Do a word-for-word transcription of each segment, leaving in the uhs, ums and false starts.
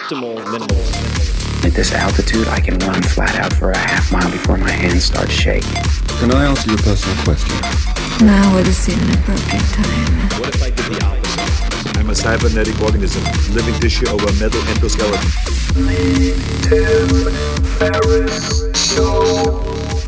optimal minimal. At this altitude, I can run flat out for a half mile before my hands start shaking. Can I answer your personal question? Now would seem an appropriate time. What if I did the opposite? I'm a cybernetic organism, living tissue over a metal endoskeleton. The Tim Ferriss Show.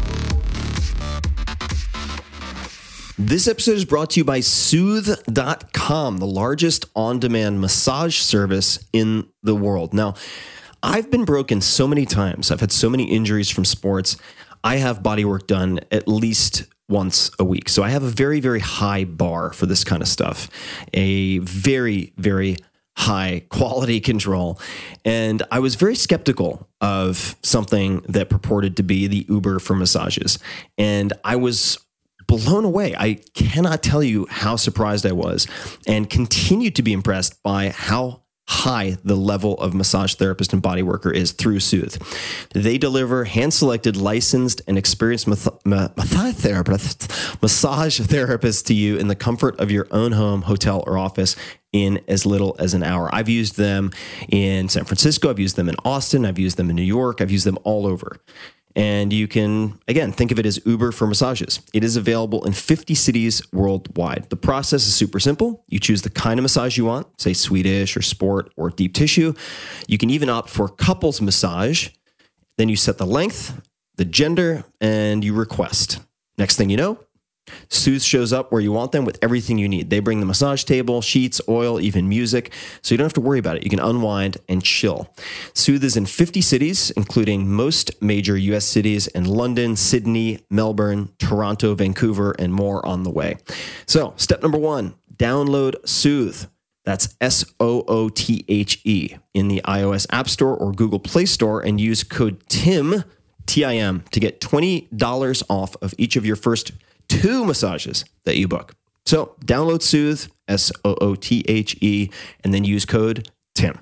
This episode is brought to you by Soothe dot com, the largest on-demand massage service in the world. Now, I've been broken so many times. I've had so many injuries from sports. I have body work done at least once a week. So I have a very, very high bar for this kind of stuff, a very, very high quality control. And I was very skeptical of something that purported to be the Uber for massages. And I was blown away. I cannot tell you how surprised I was and continue to be impressed by how high the level of massage therapist and body worker is through Soothe. They deliver hand-selected, licensed, and experienced math- ma- massage therapists, massage therapists to you in the comfort of your own home, hotel, or office in as little as an hour. I've used them in San Francisco. I've used them in Austin. I've used them in New York. I've used them all over. And you can, again, think of it as Uber for massages. It is available in fifty cities worldwide. The process is super simple. You choose the kind of massage you want, say Swedish or sport or deep tissue. You can even opt for couples massage. Then you set the length, the gender, and you request. Next thing you know, Soothe shows up where you want them with everything you need. They bring the massage table, sheets, oil, even music, so you don't have to worry about it. You can unwind and chill. Soothe is in fifty cities, including most major U S cities and London, Sydney, Melbourne, Toronto, Vancouver, and more on the way. So step number one, download Soothe. That's S O O T H E in the iOS App Store or Google Play Store and use code TIM, T I M, to get twenty dollars off of each of your first two massages that you book. So download Soothe, S O O T H E, and then use code TIM.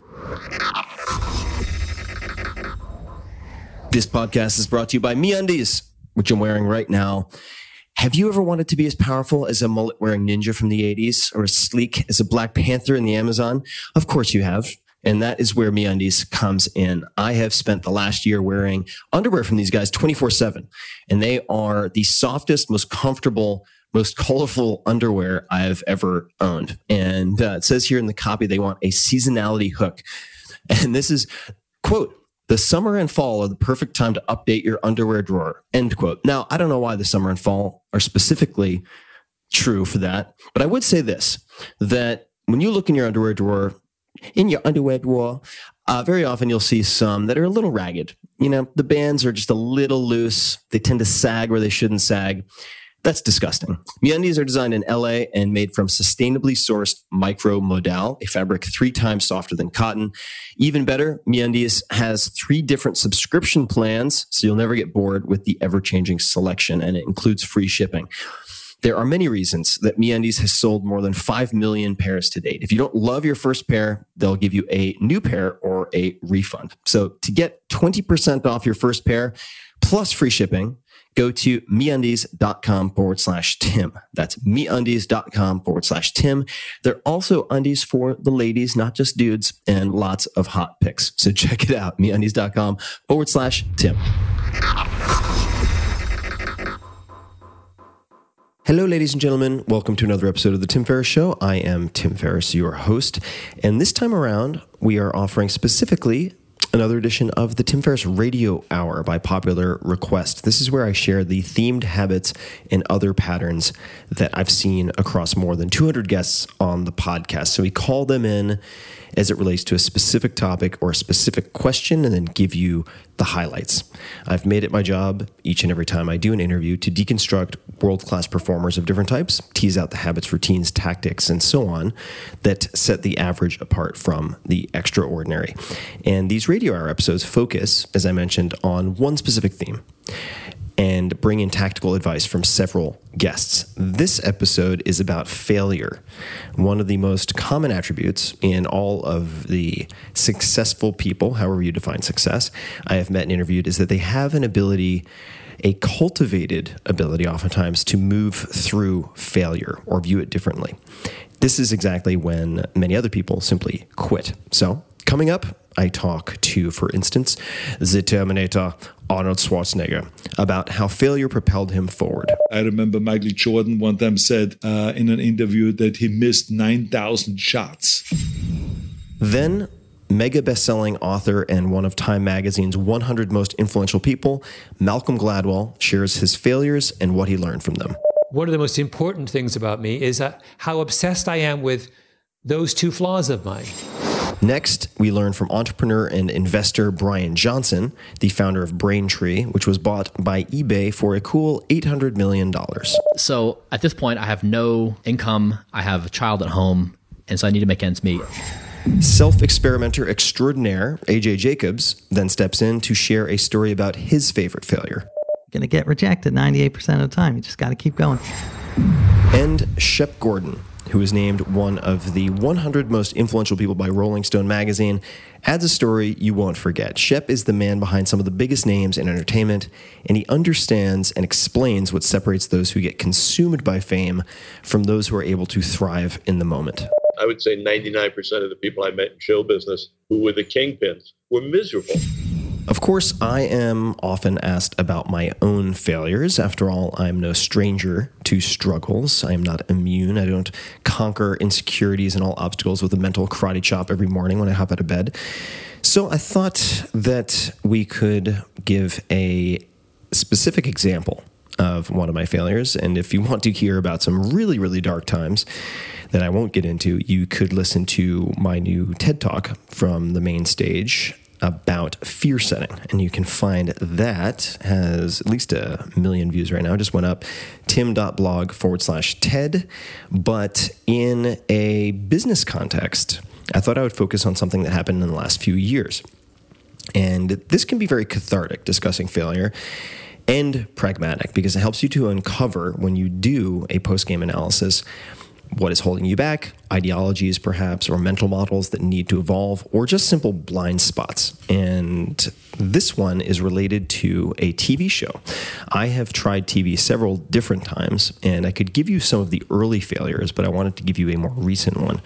This podcast is brought to you by MeUndies, which I'm wearing right now. Have you ever wanted to be as powerful as a mullet-wearing ninja from the eighties or as sleek as a Black Panther in the Amazon? Of course you have. And that is where MeUndies comes in. I have spent the last year wearing underwear from these guys twenty-four seven. And they are the softest, most comfortable, most colorful underwear I've ever owned. And uh, it says here in the copy, they want a seasonality hook. And this is, quote, "The summer and fall are the perfect time to update your underwear drawer," end quote. Now, I don't know why the summer and fall are specifically true for that. But I would say this, that when you look in your underwear drawer, in your underwear drawer, uh, very often you'll see some that are a little ragged. You know, the bands are just a little loose. They tend to sag where they shouldn't sag. That's disgusting. MeUndies are designed in L A and made from sustainably sourced micro modal, a fabric three times softer than cotton. Even better, MeUndies has three different subscription plans, so you'll never get bored with the ever-changing selection, and it includes free shipping. There are many reasons that MeUndies has sold more than five million pairs to date. If you don't love your first pair, they'll give you a new pair or a refund. So to get twenty percent off your first pair plus free shipping, go to MeUndies.com forward slash Tim. That's MeUndies.com forward slash Tim. They're also undies for the ladies, not just dudes, and lots of hot pics. So check it out, MeUndies.com forward slash Tim. Hello, ladies and gentlemen. Welcome to another episode of The Tim Ferriss Show. I am Tim Ferriss, your host. And this time around, we are offering specifically another edition of the Tim Ferriss Radio Hour by popular request. This is where I share the themed habits and other patterns that I've seen across more than two hundred guests on the podcast. So we call them in as it relates to a specific topic or a specific question and then give you the highlights. I've made it my job each and every time I do an interview to deconstruct world-class performers of different types, tease out the habits, routines, tactics, and so on that set the average apart from the extraordinary. And these Radio Hour episodes focus, as I mentioned, on one specific theme and bring in tactical advice from several guests. This episode is about failure. One of the most common attributes in all of the successful people, however you define success, I have met and interviewed, is that they have an ability, a cultivated ability oftentimes, to move through failure or view it differently. This is exactly when many other people simply quit. So coming up, I talk to, for instance, the Terminator, Arnold Schwarzenegger, about how failure propelled him forward. I remember Michael Jordan one time said uh, in an interview that he missed nine thousand shots. Then, mega best-selling author and one of Time Magazine's one hundred most influential people, Malcolm Gladwell, shares his failures and what he learned from them. One of the most important things about me is uh, how obsessed I am with those two flaws of mine. Next, we learn from entrepreneur and investor Brian Johnson, the founder of Braintree, which was bought by eBay for a cool eight hundred million dollars. So at this point, I have no income. I have a child at home, and so I need to make ends meet. Self-experimenter extraordinaire A J Jacobs then steps in to share a story about his favorite failure. Going to get rejected ninety-eight percent of the time. You just got to keep going. And Shep Gordon, who was named one of the one hundred most influential people by Rolling Stone magazine, adds a story you won't forget. Shep is the man behind some of the biggest names in entertainment, and he understands and explains what separates those who get consumed by fame from those who are able to thrive in the moment. I would say ninety-nine percent of the people I met in show business who were the kingpins were miserable. Of course, I am often asked about my own failures. After all, I'm no stranger to struggles. I am not immune. I don't conquer insecurities and all obstacles with a mental karate chop every morning when I hop out of bed. So I thought that we could give a specific example of one of my failures. And if you want to hear about some really, really dark times that I won't get into, you could listen to my new TED Talk from the main stage about fear setting. And you can find that has at least a million views right now. It just went up, tim.blog forward slash TED. But in a business context, I thought I would focus on something that happened in the last few years. And this can be very cathartic, discussing failure, and pragmatic, because it helps you to uncover, when you do a post-game analysis, what is holding you back, ideologies perhaps, or mental models that need to evolve, or just simple blind spots. And this one is related to a T V show. I have tried T V several different times, and I could give you some of the early failures, but I wanted to give you a more recent one.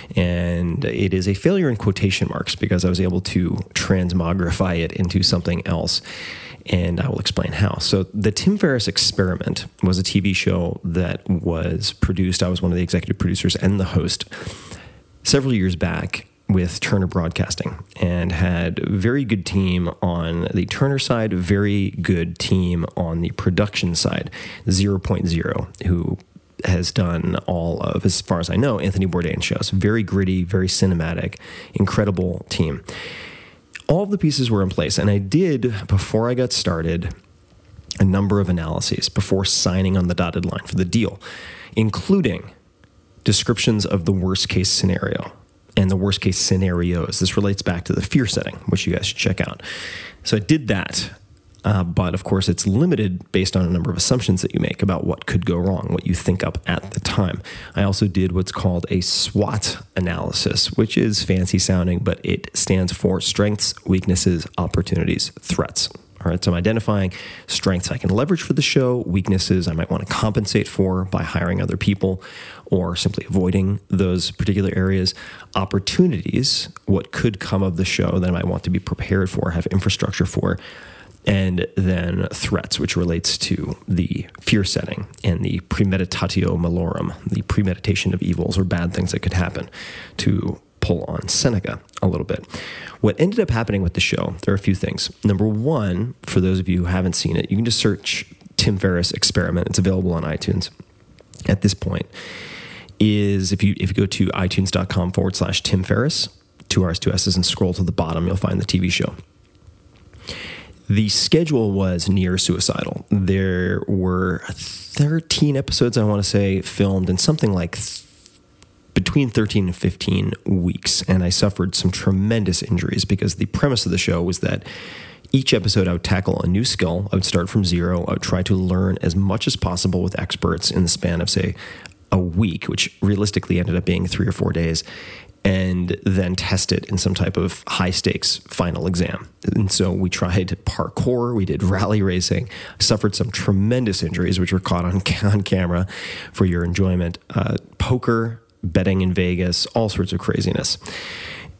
And it is a failure in quotation marks, because I was able to transmogrify it into something else. And I will explain how. So the Tim Ferriss Experiment was a T V show that was produced. I was one of the executive producers and the host several years back with Turner Broadcasting, and had a very good team on the Turner side, very good team on the production side, zero point zero, who has done all of, as far as I know, Anthony Bourdain shows. Very gritty, very cinematic, incredible team. All of the pieces were in place, and I did, before I got started, a number of analyses before signing on the dotted line for the deal, including descriptions of the worst case scenario and the worst case scenarios. This relates back to the fear setting, which you guys should check out. So I did that, uh, but of course it's limited based on a number of assumptions that you make about what could go wrong, what you think up at the time. I also did what's called a SWOT analysis, which is fancy sounding, but it stands for strengths, weaknesses, opportunities, threats. All right, so I'm identifying strengths I can leverage for the show, weaknesses I might want to compensate for by hiring other people or simply avoiding those particular areas, opportunities, what could come of the show that I might want to be prepared for, have infrastructure for, and then threats, which relates to the fear setting and the premeditatio malorum, the premeditation of evils or bad things that could happen, to pull on Seneca a little bit. What ended up happening with the show, there are a few things. Number one, for those of you who haven't seen it, you can just search Tim Ferriss Experiment. It's available on iTunes at this point. Is if you if you go to itunes.com forward slash Tim Ferriss, two R's, two S's, and scroll to the bottom, you'll find the T V show. The schedule was near suicidal. There were thirteen episodes, I want to say, filmed in something like th- between thirteen and fifteen weeks. And I suffered some tremendous injuries because the premise of the show was that each episode I would tackle a new skill. I would start from zero. I would try to learn as much as possible with experts in the span of, say, a week, which realistically ended up being three or four days. And then test it in some type of high-stakes final exam. And so we tried parkour, we did rally racing, suffered some tremendous injuries, which were caught on, on camera for your enjoyment, uh, poker, betting in Vegas, all sorts of craziness.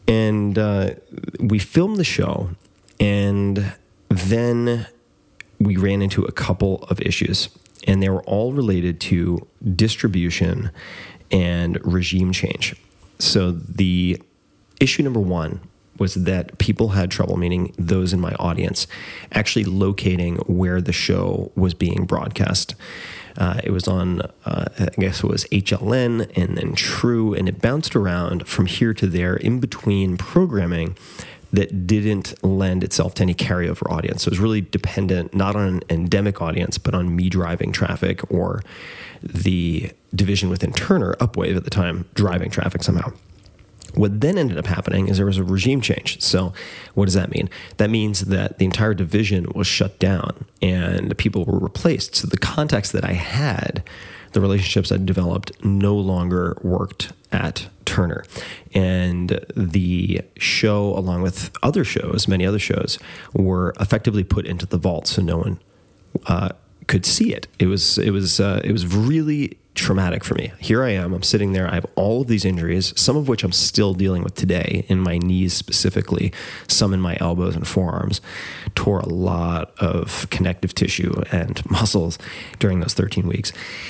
And uh, we filmed the show, and then we ran into a couple of issues, and they were all related to distribution and regime change. So the issue number one was that people had trouble, meaning those in my audience, actually locating where the show was being broadcast. Uh, it was on, uh, I guess it was H L N and then True, and it bounced around from here to there in between programming that didn't lend itself to any carryover audience. So it was really dependent not on an endemic audience, but on me driving traffic or the division within Turner, Upwave at the time, driving traffic somehow. What then ended up happening is there was a regime change. So what does that mean? That means that the entire division was shut down and people were replaced. So the contacts that I had, the relationships I developed, no longer worked at Turner. And the show, along with other shows, many other shows, were effectively put into the vault so no one uh, could see it. It was, it was, uh, it was really traumatic for me. Here I am, I'm sitting there, I have all of these injuries, some of which I'm still dealing with today, in my knees specifically, some in my elbows and forearms. Tore a lot of connective tissue and muscles during those thirteen weeks.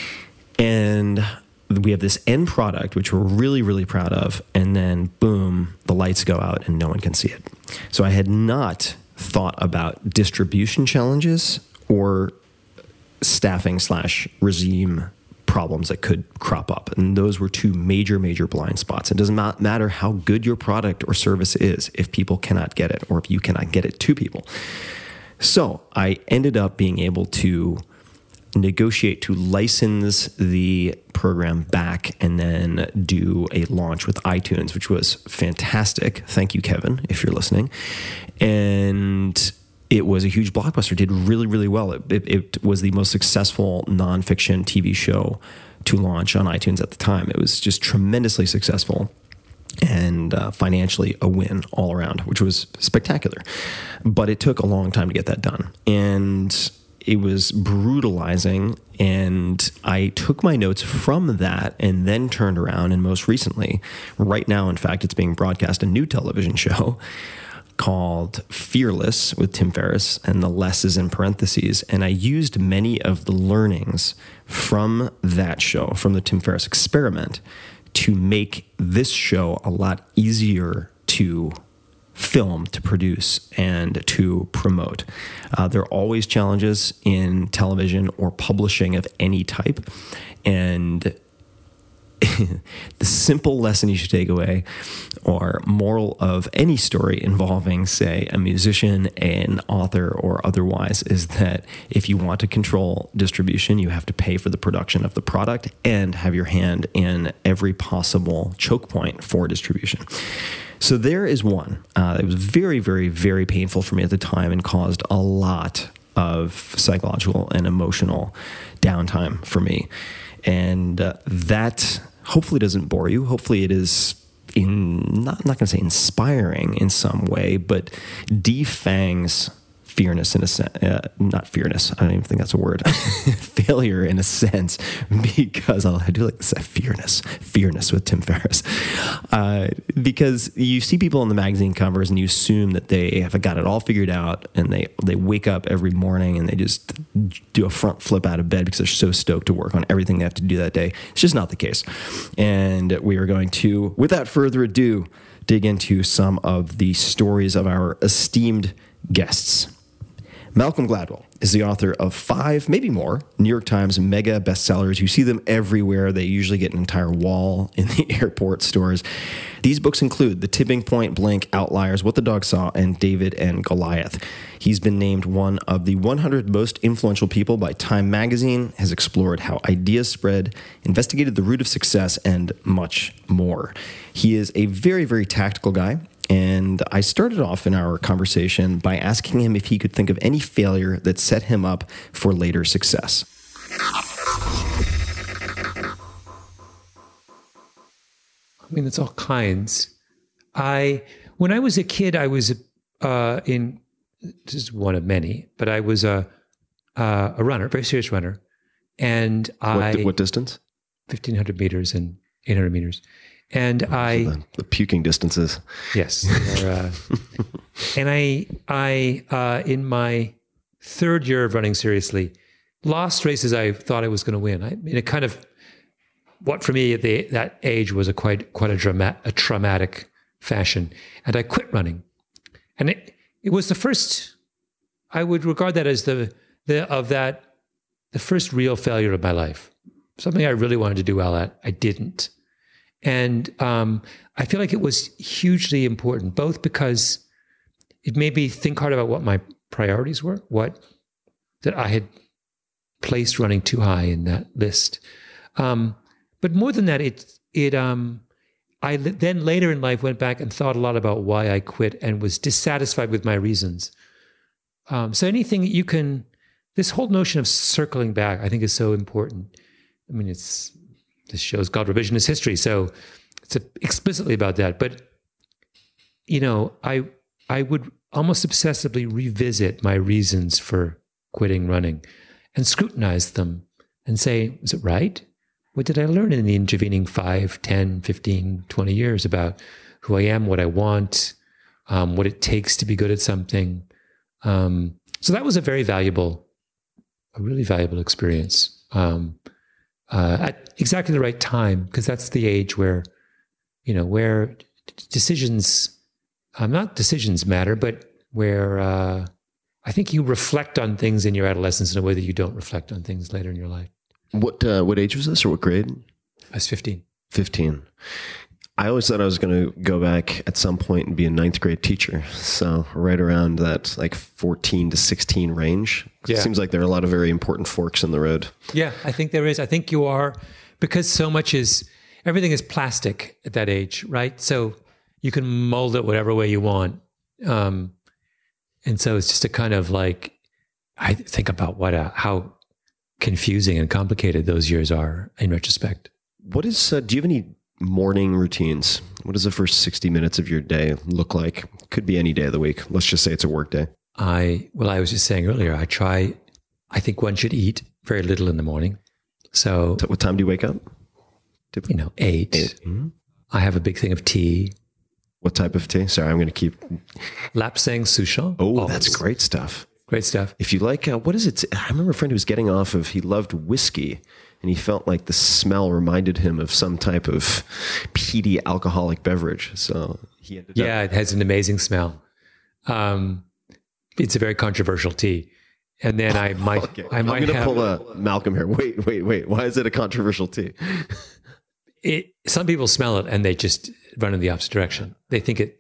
And we have this end product, which we're really, really proud of, and then boom, the lights go out and no one can see it. So I had not thought about distribution challenges or staffing slash regime problems that could crop up. And those were two major, major blind spots. It doesn't matter how good your product or service is if people cannot get it or if you cannot get it to people. So I ended up being able to negotiate to license the program back and then do a launch with iTunes, which was fantastic. Thank you, Kevin, if you're listening. And it was a huge blockbuster. It did really, really well. It, it, it was the most successful nonfiction T V show to launch on iTunes at the time. It was just tremendously successful and uh, financially a win all around, which was spectacular. But it took a long time to get that done. And it was brutalizing. And I took my notes from that and then turned around. And most recently, right now, in fact, it's being broadcast, a new television show called Fearless with Tim Ferriss, and the less is in parentheses. And I used many of the learnings from that show, from the Tim Ferriss experiment, to make this show a lot easier to film, to produce, and to promote. Uh, there are always challenges in television or publishing of any type. And the simple lesson you should take away, or moral of any story involving, say, a musician, an author, or otherwise, is that if you want to control distribution, you have to pay for the production of the product and have your hand in every possible choke point for distribution. So there is one. Uh, it was very, very, very painful for me at the time and caused a lot of psychological and emotional downtime for me. And uh, that hopefully doesn't bore you. Hopefully it is in not, I'm not going to say inspiring in some way, but defangs fearness in a sense, uh, not fearness. I don't even think that's a word. Failure in a sense, because I'll, I do like this fearness, fearness with Tim Ferriss, uh, because you see people on the magazine covers and you assume that they have got it all figured out, and they they wake up every morning and they just do a front flip out of bed because they're so stoked to work on everything they have to do that day. It's just not the case. And we are going to, without further ado, dig into some of the stories of our esteemed guests. Malcolm Gladwell is the author of five, maybe more, New York Times mega bestsellers. You see them everywhere. They usually get an entire wall in the airport stores. These books include The Tipping Point, Blink, Outliers, What the Dog Saw, and David and Goliath. He's been named one of the one hundred most influential people by Time Magazine, has explored how ideas spread, investigated the root of success, and much more. He is a very, very tactical guy. And I started off in our conversation by asking him if he could think of any failure that set him up for later success. I mean, it's all kinds. I, when I was a kid, I was uh, in, this is one of many, but I was a uh, a runner, very serious runner. And I... What, what distance? fifteen hundred meters and eight hundred meters. And I, the, the puking distances. yes, they're, uh, and I, I, uh, in my third year of running seriously, lost races I thought I was going to win. I mean, it kind of, what for me at the, that age was a quite, quite a dramatic, a traumatic fashion. And I quit running. And it, it was the first, I would regard that as the, the, of that, the first real failure of my life. Something I really wanted to do well at, I didn't. And um, I feel like it was hugely important, both because it made me think hard about what my priorities were, what that I had placed running too high in that list. Um, but more than that, it it um, I then later in life went back and thought a lot about why I quit and was dissatisfied with my reasons. Um, so anything you can, this whole notion of circling back, I think is so important. I mean, it's. This show's called Revisionist History, so it's explicitly about that. But, you know, I I would almost obsessively revisit my reasons for quitting running and scrutinize them and say, is it right? What did I learn in the intervening five, ten, fifteen, twenty years about who I am, what I want, um, what it takes to be good at something? Um, so that was a very valuable, a really valuable experience. Um Uh, at exactly the right time, because that's the age where, you know, where decisions, um, not decisions matter, but where uh, I think you reflect on things in your adolescence in a way that you don't reflect on things later in your life. What uh, what age was this, or what grade? I was fifteen. fifteen. I always thought I was going to go back at some point and be a ninth grade teacher. So right around that like fourteen to sixteen range. Yeah. It seems like there are a lot of very important forks in the road. Yeah, I think there is. I think you are, because so much is, everything is plastic at that age, right? So you can mold it whatever way you want. Um, and so it's just a kind of like, I think about what a, how confusing and complicated those years are in retrospect. What is, uh, do you have any morning routines? What does the first sixty minutes of your day look like? Could be any day of the week. Let's just say it's a work day. I, well, I was just saying earlier, I try, I think one should eat very little in the morning. So, so what time do you wake up? You know, eight. eight. Mm-hmm. I have a big thing of tea. What type of tea? Sorry, I'm going to keep. Lapsang Souchong. Oh, always. That's great stuff. Great stuff. If you like, uh, what is it? I remember a friend who was getting off of, he loved whiskey. And he felt like the smell reminded him of some type of peaty alcoholic beverage. So he ended yeah, up. It has an amazing smell. Um, it's a very controversial tea. And then I might, okay. I might I'm going to have, pull a Malcolm here. Wait, wait, wait. Why is it a controversial tea? It, some people smell it and they just run in the opposite direction. They think it,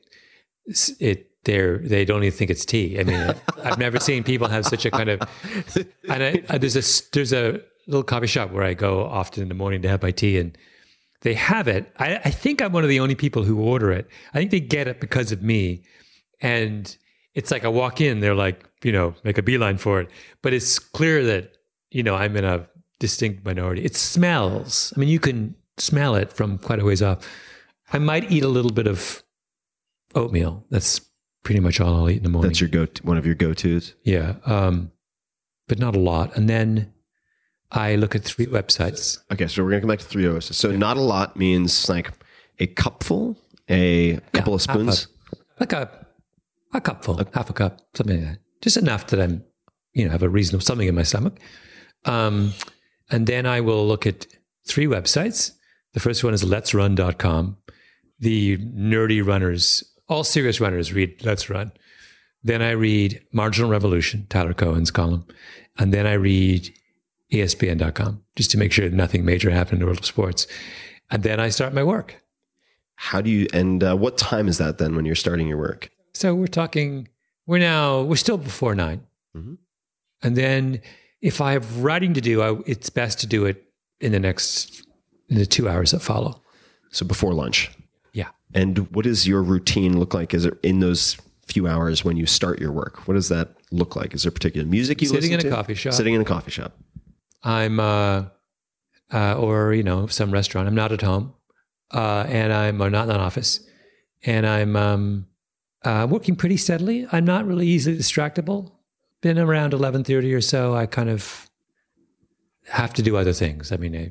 it, they're, they don't even think it's tea. I mean, I've never seen people have such a kind of, and I, I, there's a, there's a little coffee shop where I go often in the morning to have my tea, and they have it. I, I think I'm one of the only people who order it. I think they get it because of me. And it's like I walk in, they're like, you know, make a beeline for it. But it's clear that, you know, I'm in a distinct minority. It smells. I mean, you can smell it from quite a ways off. I might eat a little bit of oatmeal. That's pretty much all I'll eat in the morning. That's your go one of your go-tos? Yeah. Um, but not a lot. And then I look at three websites. Okay, so we're going to come back to three O S. So yeah. Not a lot means like a cupful, a couple yeah, of spoons? A, like a, a cupful, a, half a cup, something like that. Just enough that I'm, you know, have a reasonable something in my stomach. Um, and then I will look at three websites. The first one is let's run dot com. The nerdy runners, all serious runners read Let's Run. Then I read Marginal Revolution, Tyler Cohen's column. And then I read E S P N dot com, just to make sure nothing major happened in the world of sports. And then I start my work. How do you, and uh, what time is that then when you're starting your work? So we're talking, we're now, we're still before nine. Mm-hmm. And then if I have writing to do, I, it's best to do it in the next, in the two hours that follow. So before lunch? Yeah. And what does your routine look like? Is it in those few hours when you start your work? What does that look like? Is there particular music you Sitting listen to? in a coffee shop. Sitting in a coffee shop. I'm, uh, uh, or, you know, some restaurant. I'm not at home. Uh, and I'm or not in an office. And I'm um, uh, working pretty steadily. I'm not really easily distractible. Been around eleven thirty or so. I kind of have to do other things. I mean, I,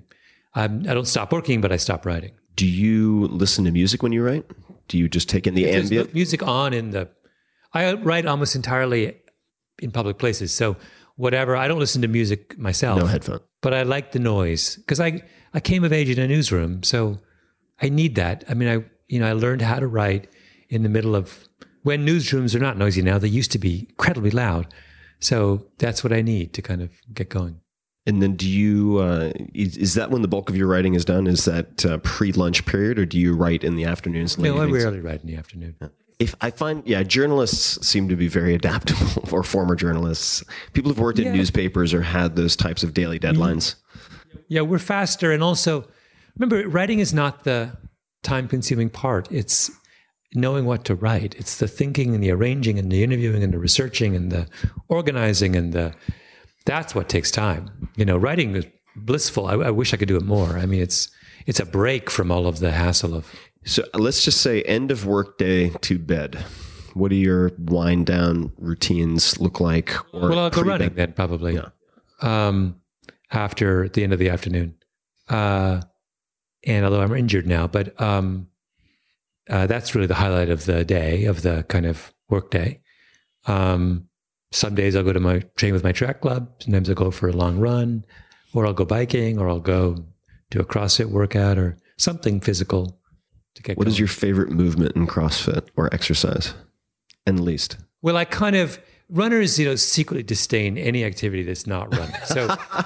I'm, I don't stop working, but I stop writing. Do you listen to music when you write? Do you just take in the If there's ambient? music on in the, I write almost entirely in public places. So whatever, I don't listen to music myself. No headphone. But I like the noise because I, I came of age in a newsroom. So I need that. I mean, I, you know, I learned how to write in the middle of, when newsrooms are not noisy now, they used to be incredibly loud. So that's what I need to kind of get going. And then do you, uh, is, is that when the bulk of your writing is done? Is that uh, pre-lunch period, or do you write in the afternoons? and late No, I evenings? rarely write in the afternoon. If I find, yeah, journalists seem to be very adaptable, or former journalists. People who've worked in Yeah. newspapers or had those types of daily deadlines. Yeah, we're faster. And also, remember, writing is not the time-consuming part. It's knowing what to write. It's the thinking and the arranging and the interviewing and the researching and the organizing and the, that's what takes time. You know, writing is blissful. I, I wish I could do it more. I mean, it's it's a break from all of the hassle of. So let's just say end of work day to bed. What do your wind down routines look like? Or Well, I'll go pre-bed? running then probably. Yeah. Um, after the end of the afternoon. Uh, and although I'm injured now, but um, uh, that's really the highlight of the day, of the kind of work day. Um, some days I'll go to my train with my track club. Sometimes I'll go for a long run, or I'll go biking, or I'll go do a CrossFit workout or something physical to get What going. is your favorite movement in CrossFit or exercise? And least? Well, I kind of, runners, you know, secretly disdain any activity that's not running. So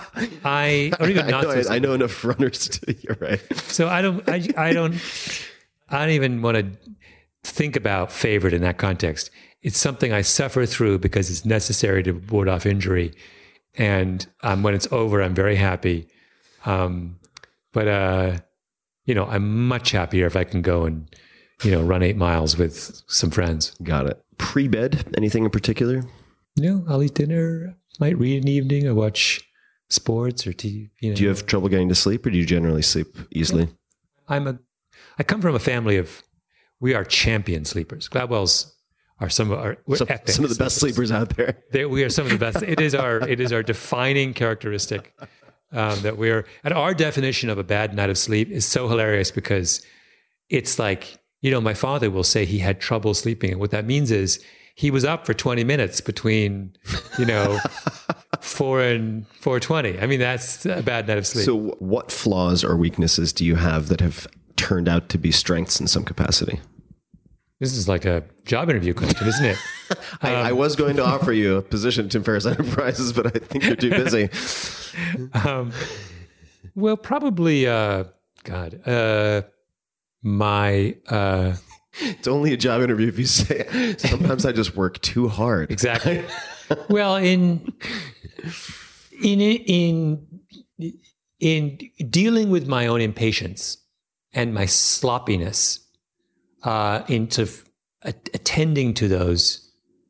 I, or even I, not. know, so- I, I know enough runners to, you're right. So I don't, I, I don't, I don't even want to think about favorite in that context. It's something I suffer through because it's necessary to ward off injury. And um, when it's over, I'm very happy. Um, but, uh, you know, I'm much happier if I can go and, you know, run eight miles with some friends. Got it. Pre-bed, anything in particular? You know, I'll eat dinner, might read in the evening, or watch sports or T V. You know. Do you have trouble getting to sleep, or do you generally sleep easily? I'm a, I come from a family of, we are champion sleepers. Gladwell's are some of our, we're Some, epic some of the best sleepers out there. They, we are some of the best. It is our, it is our defining characteristic um, that we're, and our definition of a bad night of sleep is so hilarious because it's like, you know, my father will say he had trouble sleeping. And what that means is he was up for twenty minutes between, you know, four and four twenty. I mean, that's a bad night of sleep. So what flaws or weaknesses do you have that have turned out to be strengths in some capacity? This is like a job interview question, isn't it? I, I was going to offer you a position at Tim Ferriss Enterprises, but I think you're too busy. Um, well, probably, uh, God, uh, my, uh, It's only a job interview if you say, sometimes I just work too hard. exactly. Well, in, in, in, in dealing with my own impatience and my sloppiness, uh, into f- attending to those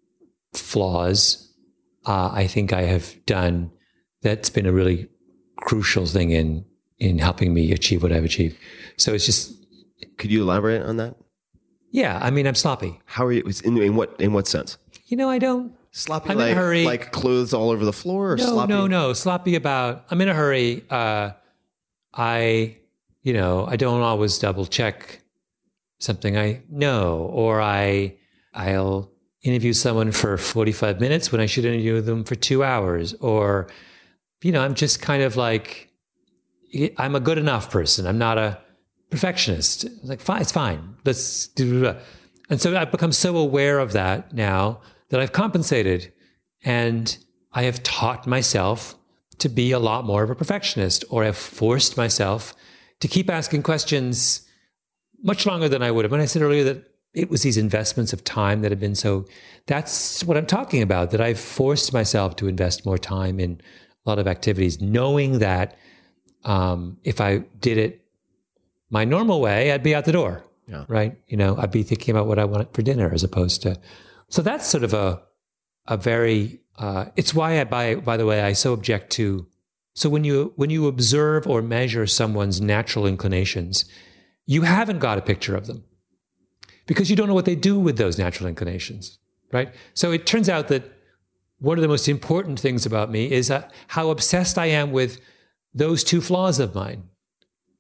flaws, uh, I think I have done, that's been a really crucial thing in, in helping me achieve what I've achieved. So it's just, Could you elaborate on that? yeah, I mean, I'm sloppy. How are you? In, in what in what sense? You know, I don't, Sloppy, I'm in a like, hurry. like clothes all over the floor, or no, sloppy? no, no, sloppy about, I'm in a hurry. Uh, I, you know, I don't always double check something I know, or I, I'll interview someone for forty-five minutes when I should interview them for two hours. Or, you know, I'm just kind of like, I'm a good enough person. I'm not a perfectionist. It's like, fine, it's fine. Let's do it. And so I've become so aware of that now that I've compensated, and I have taught myself to be a lot more of a perfectionist, or I've forced myself to keep asking questions much longer than I would have. When I said earlier that it was these investments of time that have been so, that's what I'm talking about, that I've forced myself to invest more time in a lot of activities, knowing that um, if I did it my normal way, I'd be out the door, Yeah. right? You know, I'd be thinking about what I want for dinner as opposed to, so that's sort of a, a very, uh, it's why I, by, by the way, I so object to, so when you, when you observe or measure someone's natural inclinations, you haven't got a picture of them because you don't know what they do with those natural inclinations, right? So it turns out that one of the most important things about me is uh, how obsessed I am with those two flaws of mine,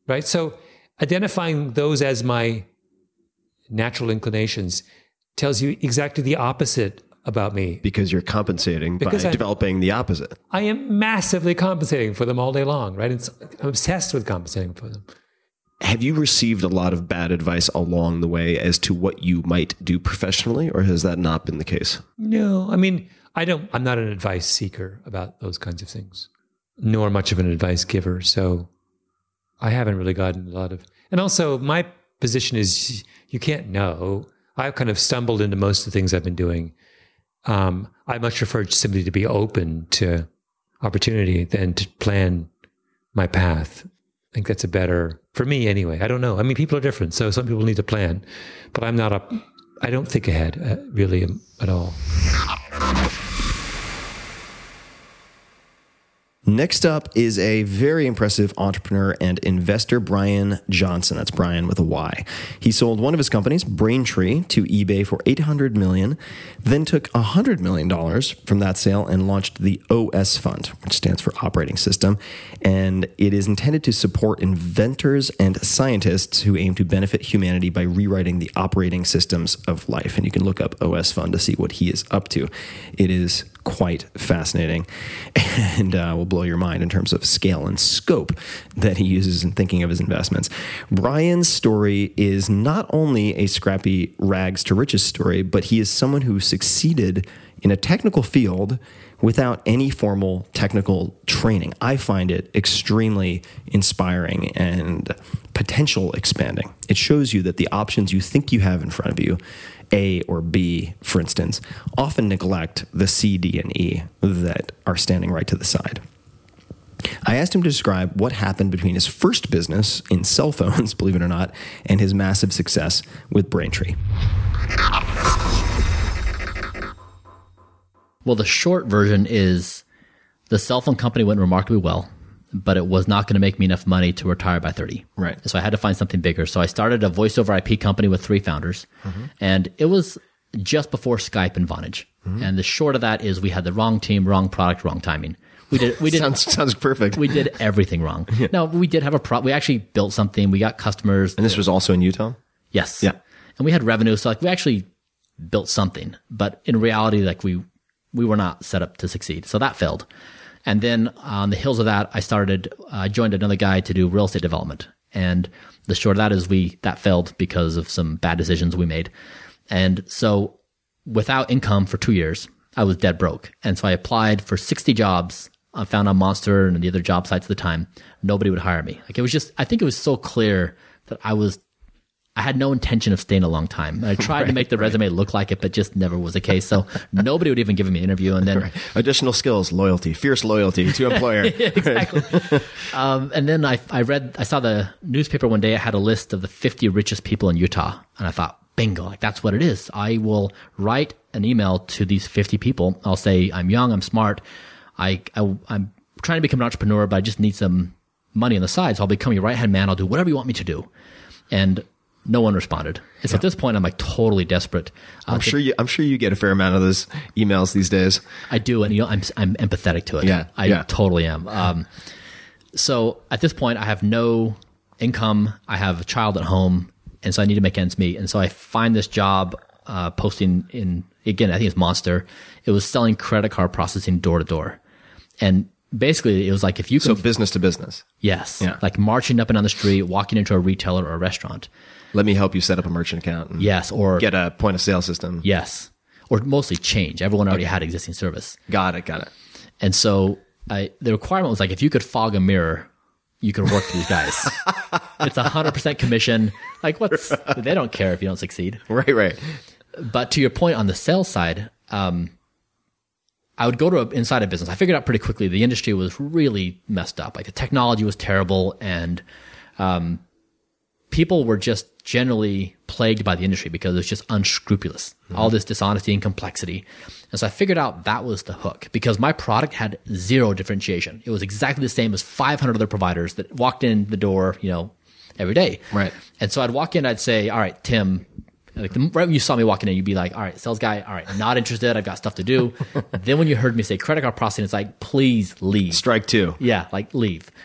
right? So identifying those as my natural inclinations tells you exactly the opposite about me. Because you're compensating Because by I'm- developing the opposite. I am massively compensating for them all day long, right? It's, I'm obsessed with compensating for them. Have you received a lot of bad advice along the way as to what you might do professionally, or has that not been the case? No, I mean, I don't, I'm not an advice seeker about those kinds of things, nor much of an advice giver. So I haven't really gotten a lot of, and also my position is you can't know. I've kind of stumbled into most of the things I've been doing. Um, I much prefer simply to be open to opportunity than to plan my path. I think that's a better, for me anyway. I don't know. I mean, people are different. So some people need to plan, but I'm not a, I don't think ahead uh, really at all. Next up is a very impressive entrepreneur and investor, Brian Johnson. That's Brian with a Y. He sold one of his companies, Braintree, to eBay for eight hundred million dollars, then took one hundred million dollars from that sale and launched the O S Fund, which stands for Operating System. And it is intended to support inventors and scientists who aim to benefit humanity by rewriting the operating systems of life. And you can look up O S Fund to see what he is up to. It is quite fascinating and uh, will blow your mind in terms of scale and scope that he uses in thinking of his investments. Brian's story is not only a scrappy rags to riches story, but he is someone who succeeded in a technical field without any formal technical training. I find it extremely inspiring and potential expanding. It shows you that the options you think you have in front of you, A or B, for instance, often neglect the C, D, and E that are standing right to the side. I asked him to describe what happened between his first business in cell phones, believe it or not, and his massive success with Braintree. Well, the short version is the cell phone company went remarkably well, but it was not going to make me enough money to retire by thirty. Right. So I had to find something bigger. So I started a voice over I P company with three founders, mm-hmm. and it was just before Skype and Vonage. Mm-hmm. And the short of that is we had the wrong team, wrong product, wrong timing. We did. We did. sounds sounds perfect. We did everything wrong. Yeah. No, we did have a pro. We actually built something. We got customers. And this was also in Utah? Yes. Yeah. And we had revenue. So like we actually built something, but in reality, like we, we were not set up to succeed. So that failed. And then on the heels of that, I started, I uh, joined another guy to do real estate development. And the short of that is we, that failed because of some bad decisions we made. And so without income for two years, I was dead broke. And so I applied for sixty jobs. I found on Monster and the other job sites at the time. Nobody would hire me. Like it was just, I think it was so clear that I was, I had no intention of staying a long time. I tried right, to make the right. resume look like it, but just never was the case. So nobody would even give me an interview. And then right. additional skills, loyalty, fierce loyalty to employer. Yeah, exactly. um, and then I, I read, I saw the newspaper one day. It had a list of the fifty richest people in Utah. And I thought, bingo, like that's what it is. I will write an email to these fifty people. I'll say, I'm young, I'm smart. I, I, I'm trying to become an entrepreneur, but I just need some money on the side. So I'll become your right-hand man. I'll do whatever you want me to do. And no one responded. And so yeah. at this point, I'm like totally desperate. Uh, I'm sure you, I'm sure you get a fair amount of those emails these days. I do. And you know, I'm, I'm empathetic to it. Yeah. I yeah. totally am. Um, so at this point, I have no income. I have a child at home. And so I need to make ends meet. And so I find this job, uh, posting in, again, I think it's Monster. It was selling credit card processing door to door. And basically, it was like if you can... So f- business to business. Yes. Yeah. Like marching up and down the street, walking into a retailer or a restaurant. Let me help you set up a merchant account. And yes. Or get a point of sale system. Yes. Or mostly change. Everyone already okay. had existing service. Got it. Got it. And so I, the requirement was like, if you could fog a mirror, you can work for these guys. It's one hundred percent commission. Like what's... They don't care if you don't succeed. Right, right. But to your point on the sales side... um I would go to a, inside a business. I figured out pretty quickly the industry was really messed up. Like the technology was terrible, and um, people were just generally plagued by the industry because it was just unscrupulous. Mm-hmm. All this dishonesty and complexity. And so I figured out that was the hook because my product had zero differentiation. It was exactly the same as five hundred other providers that walked in the door, you know, every day. Right. And so I'd walk in, I'd say, all right, Tim, like the, right when you saw me walking in, you'd be like, all right, sales guy, all right, not interested. I've got stuff to do. Then when you heard me say credit card processing, it's like, please leave. Strike two. Yeah, like leave.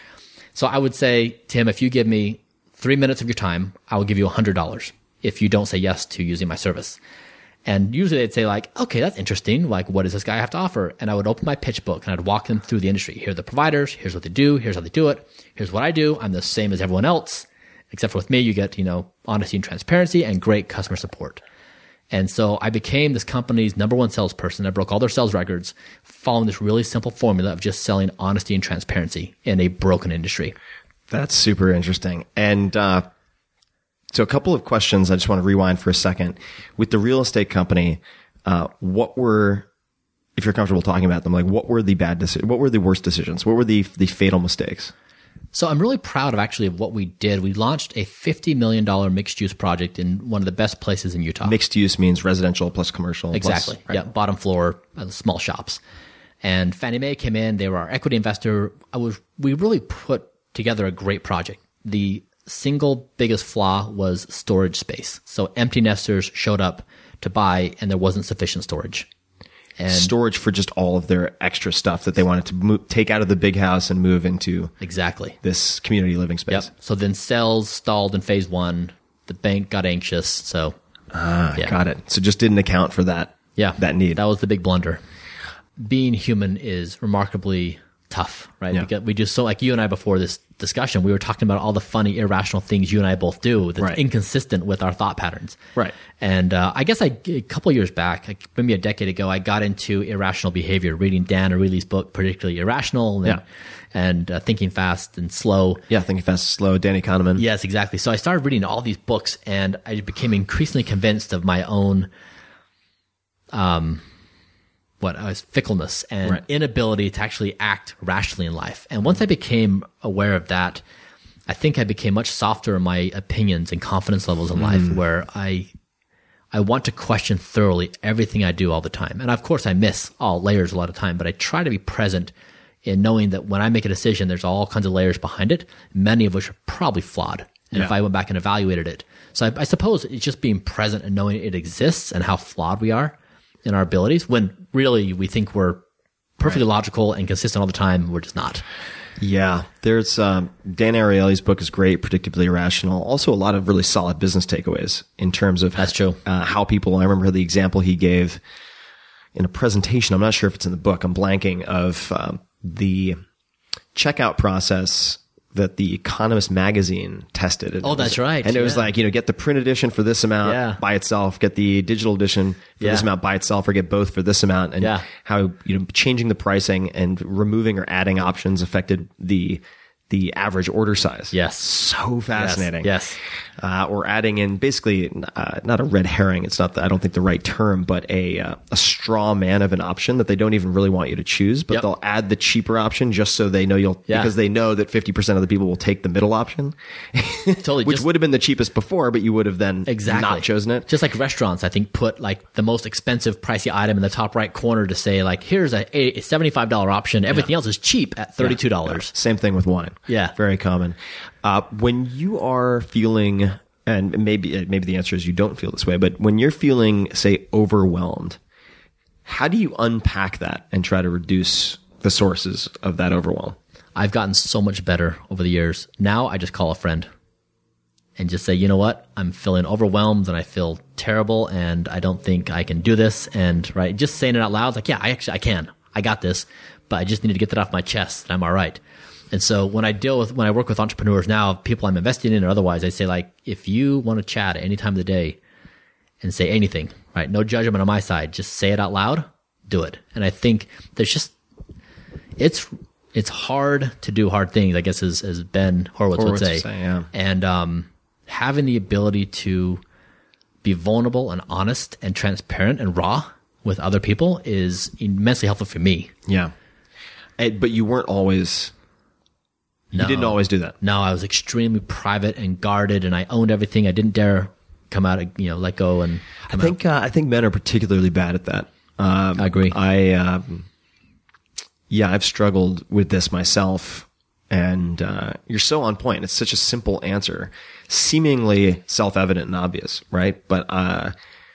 So I would say, Tim, if you give me three minutes of your time, I will give you one hundred dollars if you don't say yes to using my service. And usually they'd say like, okay, that's interesting. Like, what does this guy have to offer? And I would open my pitch book and I'd walk them through the industry. Here are the providers. Here's what they do. Here's how they do it. Here's what I do. I'm the same as everyone else, except for with me, you get, you know, honesty and transparency and great customer support. And so I became this company's number one salesperson. I broke all their sales records following this really simple formula of just selling honesty and transparency in a broken industry. That's super interesting. And, uh, so a couple of questions. I just want to rewind for a second. With the real estate company, uh, what were, if you're comfortable talking about them, like what were the bad decisions? What were the worst decisions? What were the, the fatal mistakes? So I'm really proud of actually of what we did. We launched a fifty million dollars mixed use project in one of the best places in Utah. Mixed use means residential plus commercial. Exactly. Plus, right? Yeah. Bottom floor, uh, small shops. And Fannie Mae came in. They were our equity investor. I was, we really put together a great project. The single biggest flaw was storage space. So empty nesters showed up to buy and there wasn't sufficient storage. And storage for just all of their extra stuff that they wanted to move, take out of the big house and move into exactly this community living space. Yep. So then sales stalled in phase one. The bank got anxious. So ah, yeah. Got it. So just didn't account for that. Yeah. That need. That was the big blunder. Being human is remarkably tough, right? Yeah. Because we do so, like you and I before this discussion, we were talking about all the funny, irrational things you and I both do that's right. inconsistent with our thought patterns. Right. And uh, I guess I, a couple of years back, like maybe a decade ago, I got into irrational behavior, reading Dan Ariely's book, particularly Irrational, and, yeah. and uh, Thinking Fast and Slow. Yeah, Thinking Fast and Slow, Danny Kahneman. Yes, exactly. So I started reading all these books, and I became increasingly convinced of my own um, what I was fickleness and right. inability to actually act rationally in life. And once I became aware of that, I think I became much softer in my opinions and confidence levels in mm. life, where I I want to question thoroughly everything I do all the time. And of course, I miss all layers a lot of time, but I try to be present in knowing that when I make a decision, there's all kinds of layers behind it, many of which are probably flawed. And yeah. if I went back and evaluated it. So I, I suppose it's just being present and knowing it exists and how flawed we are in our abilities, when really we think we're perfectly right. logical and consistent all the time. We're just not. Yeah. There's, um, Dan Ariely's book is great, Predictably Irrational. Also a lot of really solid business takeaways in terms of That's true. Uh, how people, I remember the example he gave in a presentation. I'm not sure if it's in the book. I'm blanking of, um, the checkout process that the Economist magazine tested. And oh, that's was, right. And it yeah. was like, you know, get the print edition for this amount yeah. by itself, get the digital edition for yeah. this amount by itself, or get both for this amount. And yeah. how, you know, changing the pricing and removing or adding options affected the, the average order size. Yes. So fascinating. Yes. yes. Uh, or adding in basically, uh, not a red herring. It's not the, I don't think the right term, but a, uh, a straw man of an option that they don't even really want you to choose, but yep. they'll add the cheaper option just so they know you'll, yeah. because they know that fifty percent of the people will take the middle option. Totally. Which just, would have been the cheapest before, but you would have then exactly. not chosen it. Just like restaurants, I think, put like the most expensive pricey item in the top right corner to say like, here's a, a seventy-five dollars option. Everything yeah. else is cheap at thirty-two dollars. Yeah. Same thing with wine. Yeah. Very common. Uh, when you are feeling, and maybe, maybe the answer is you don't feel this way, but when you're feeling, say, overwhelmed, how do you unpack that and try to reduce the sources of that overwhelm? I've gotten so much better over the years. Now I just call a friend and just say, you know what? I'm feeling overwhelmed and I feel terrible and I don't think I can do this. And right, just saying it out loud, like, yeah, I actually, I can, I got this, but I just need to get that off my chest and I'm all right. And so when I deal with, when I work with entrepreneurs now, people I'm investing in or otherwise, I say like, if you want to chat at any time of the day and say anything, right? No judgment on my side, just say it out loud, do it. And I think there's just, it's, it's hard to do hard things, I guess, as, as Ben Horowitz, Horowitz would say. would say yeah. And, um, having the ability to be vulnerable and honest and transparent and raw with other people is immensely helpful for me. Yeah. And, but you weren't always, No. you didn't always do that. No, I was extremely private and guarded and I owned everything. I didn't dare come out, you know, let go and I think, uh, I think men are particularly bad at that. Um, I agree. I, um, yeah, I've struggled with this myself. And, uh, you're so on point. It's such a simple answer, seemingly self-evident and obvious, right? But, uh,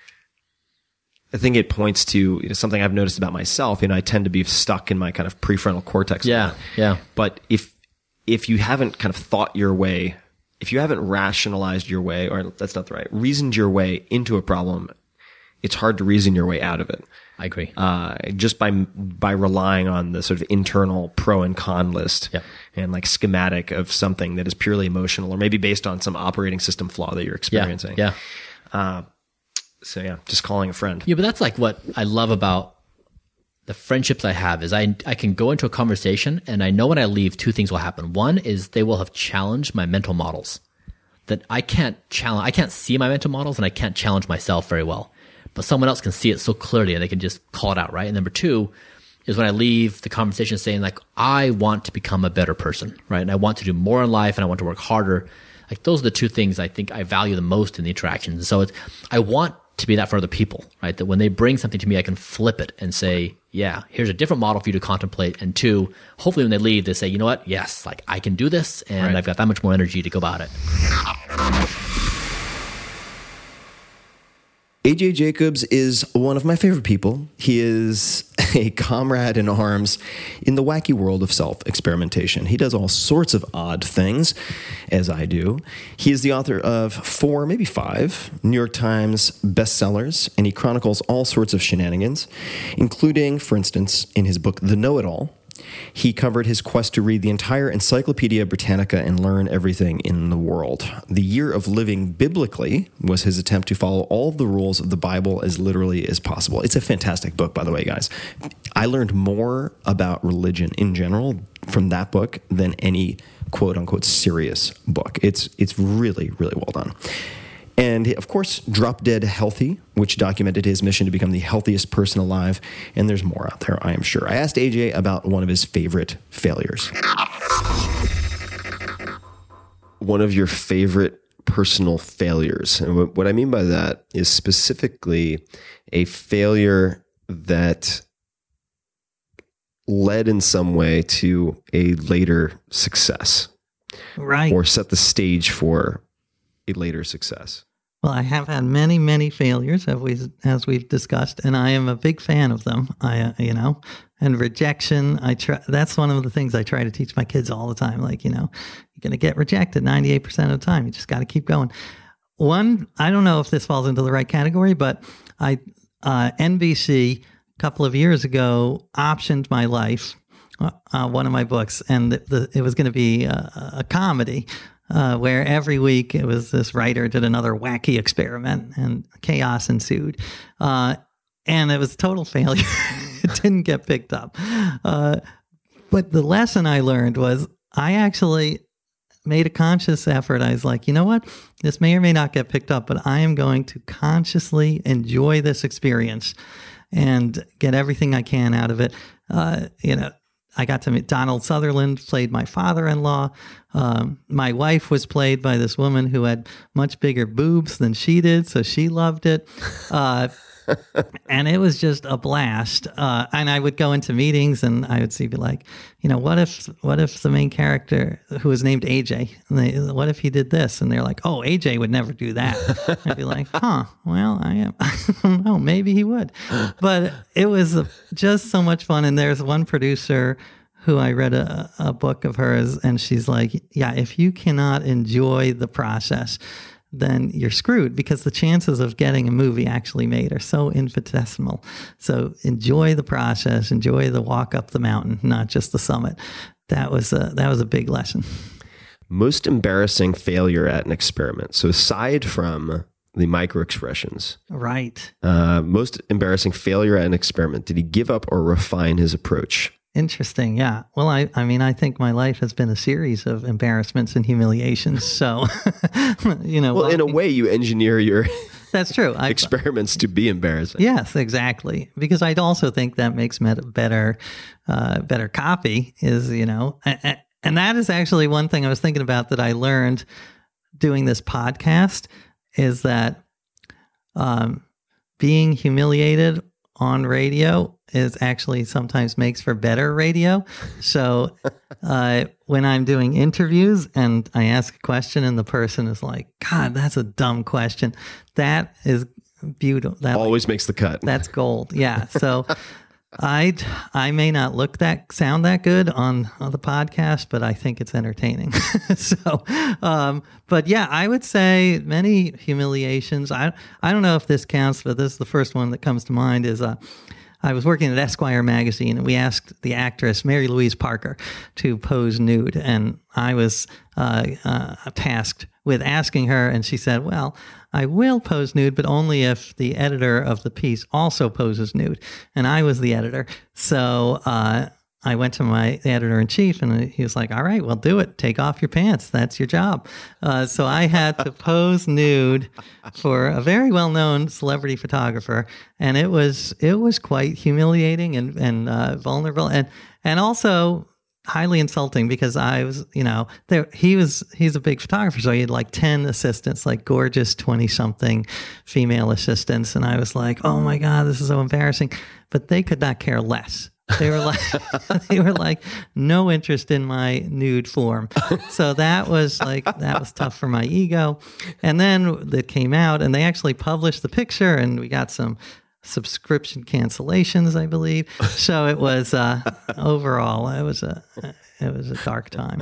I think it points to, you know, something I've noticed about myself. You know, I tend to be stuck in my kind of prefrontal cortex. Yeah. Yeah. But if, if you haven't kind of thought your way, if you haven't rationalized your way, or that's not the right, reasoned your way into a problem, it's hard to reason your way out of it. I agree. Uh, just by by relying on the sort of internal pro and con list Yep. and like schematic of something that is purely emotional, or maybe based on some operating system flaw that you're experiencing. Yeah. Uh, so yeah, just calling a friend. Yeah, but that's like what I love about the friendships I have is I I can go into a conversation and I know when I leave, two things will happen. One is they will have challenged my mental models that I can't challenge. I can't see my mental models and I can't challenge myself very well. But someone else can see it so clearly and they can just call it out, right? And number two is when I leave the conversation saying like, I want to become a better person, right? And I want to do more in life and I want to work harder. Like those are the two things I think I value the most in the interactions. And so it's, I want to be that for other people, right? That when they bring something to me, I can flip it and say, yeah, here's a different model for you to contemplate. And two, hopefully when they leave, they say, you know what? Yes, like I can do this and Right. I've got that much more energy to go about it. A J Jacobs is one of my favorite people. He is a comrade in arms in the wacky world of self-experimentation. He does all sorts of odd things, as I do. He is the author of four, maybe five, New York Times bestsellers, and he chronicles all sorts of shenanigans, including, for instance, in his book, The Know-It-All, he covered his quest to read the entire Encyclopedia Britannica and learn everything in the world. The Year of Living Biblically was his attempt to follow all of the rules of the Bible as literally as possible. It's a fantastic book, by the way, guys. I learned more about religion in general from that book than any quote-unquote serious book. It's it's really, really well done. And, of course, Drop Dead Healthy, which documented his mission to become the healthiest person alive. And there's more out there, I am sure. I asked A J about one of his favorite failures. One of your favorite personal failures. And what I mean by that is specifically a failure that led in some way to a later success. Right. Or set the stage for a later success. Well, I have had many, many failures, as we as we've discussed, and I am a big fan of them. I, uh, you know, and rejection. I try. That's one of the things I try to teach my kids all the time. Like, you know, you're going to get rejected ninety-eight percent of the time. You just got to keep going. One, I don't know if this falls into the right category, but I uh, N B C a couple of years ago optioned my life, uh, uh, one of my books, and the, the, it was going to be a, a comedy. Uh, where every week it was this writer did another wacky experiment and chaos ensued. Uh, and it was a total failure. It didn't get picked up. Uh, but the lesson I learned was I actually made a conscious effort. I was like, you know what? This may or may not get picked up, but I am going to consciously enjoy this experience and get everything I can out of it. Uh, you know, I got to meet Donald Sutherland, played my father-in-law. Um, my wife was played by this woman who had much bigger boobs than she did, so she loved it. Uh, and it was just a blast. Uh, and I would go into meetings and I would see, be like, you know, what if what if the main character who was named A J, they, what if he did this? And they're like, oh, A J would never do that. I'd be like, huh, well, I am. I don't know, maybe he would. But it was just so much fun. And there's one producer who I read a, a book of hers, and she's like, yeah, if you cannot enjoy the process, then you're screwed, because the chances of getting a movie actually made are so infinitesimal. So enjoy the process, enjoy the walk up the mountain, not just the summit. That was a, that was a big lesson. Most embarrassing failure at an experiment. So aside from the micro expressions, right? Uh, most embarrassing failure at an experiment. Did he give up or refine his approach? Interesting. Yeah. Well, I, I mean, I think my life has been a series of embarrassments and humiliations. So, you know, well, in a way, you engineer your that's true experiments to be embarrassing. Yes, exactly. Because I'd also think that makes better, uh, better copy is, you know, and, and that is actually one thing I was thinking about that I learned doing this podcast is that um, being humiliated on radio is actually sometimes makes for better radio. So uh, when I'm doing interviews and I ask a question and the person is like, God, that's a dumb question. That is beautiful. That always makes the cut. That's gold. Yeah. So I I may not look that sound that good on, on the podcast, but I think it's entertaining. so, um, but yeah, I would say many humiliations. I I don't know if this counts, but this is the first one that comes to mind. Is uh, I was working at Esquire magazine, and we asked the actress Mary Louise Parker to pose nude, and I was uh, uh, tasked with asking her, and she said, "Well, I will pose nude, but only if the editor of the piece also poses nude." And I was the editor. So uh, I went to my editor-in-chief, and he was like, "All right, well, do it. Take off your pants. That's your job." Uh, so I had to pose nude for a very well-known celebrity photographer, and it was it was quite humiliating and, and uh, vulnerable. And, and also highly insulting because I was, you know, there, he was, he's a big photographer. So he had like ten assistants, like gorgeous twenty something female assistants. And I was like, oh my God, this is so embarrassing, but they could not care less. They were like, they were like no interest in my nude form. So that was like, that was tough for my ego. And then it came out and they actually published the picture and we got some subscription cancellations, I believe. So it was uh, overall, it was a it was a dark time.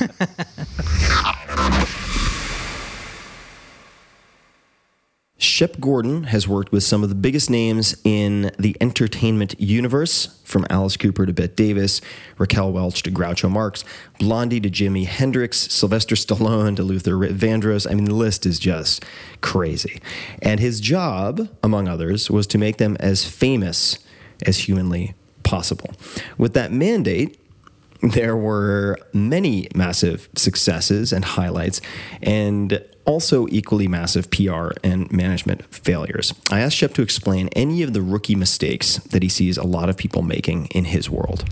Shep Gordon has worked with some of the biggest names in the entertainment universe, from Alice Cooper to Bette Davis, Raquel Welch to Groucho Marx, Blondie to Jimi Hendrix, Sylvester Stallone to Luther Vandross. I mean, the list is just crazy. And his job, among others, was to make them as famous as humanly possible. With that mandate, there were many massive successes and highlights, and also equally massive P R and management failures. I asked Shep to explain any of the rookie mistakes that he sees a lot of people making in his world.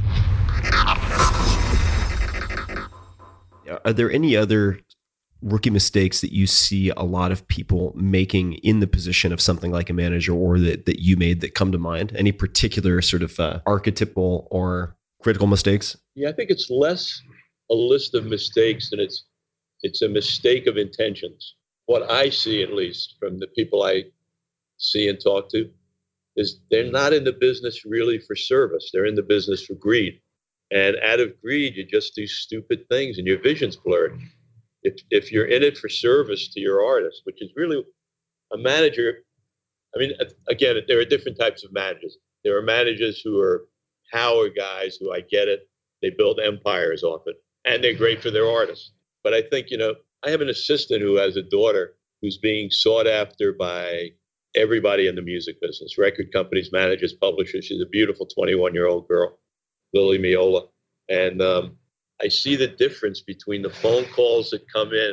Are there any other rookie mistakes that you see a lot of people making in the position of something like a manager, or that, that you made, that come to mind? Any particular sort of uh, archetypal or critical mistakes? Yeah, I think it's less a list of mistakes than it's it's a mistake of intentions. What I see, at least from the people I see and talk to, is they're not in the business really for service. They're in the business for greed. And out of greed, you just do stupid things and your vision's blurred. If if you're in it for service to your artist, which is really a manager, I mean, again, there are different types of managers. There are managers who are power guys who, I get it, they build empires off it, and they're great for their artists. But I think, you know, I have an assistant who has a daughter who's being sought after by everybody in the music business, record companies, managers, publishers. She's a beautiful twenty-one-year-old girl, Lily Miola. And um, I see the difference between the phone calls that come in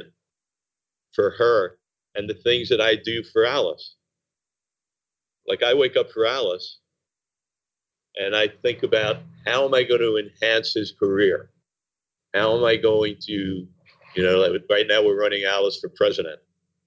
for her and the things that I do for Alice. Like, I wake up for Alice and I think about, how am I going to enhance his career? How am I going to, you know, like right now we're running Alice for president.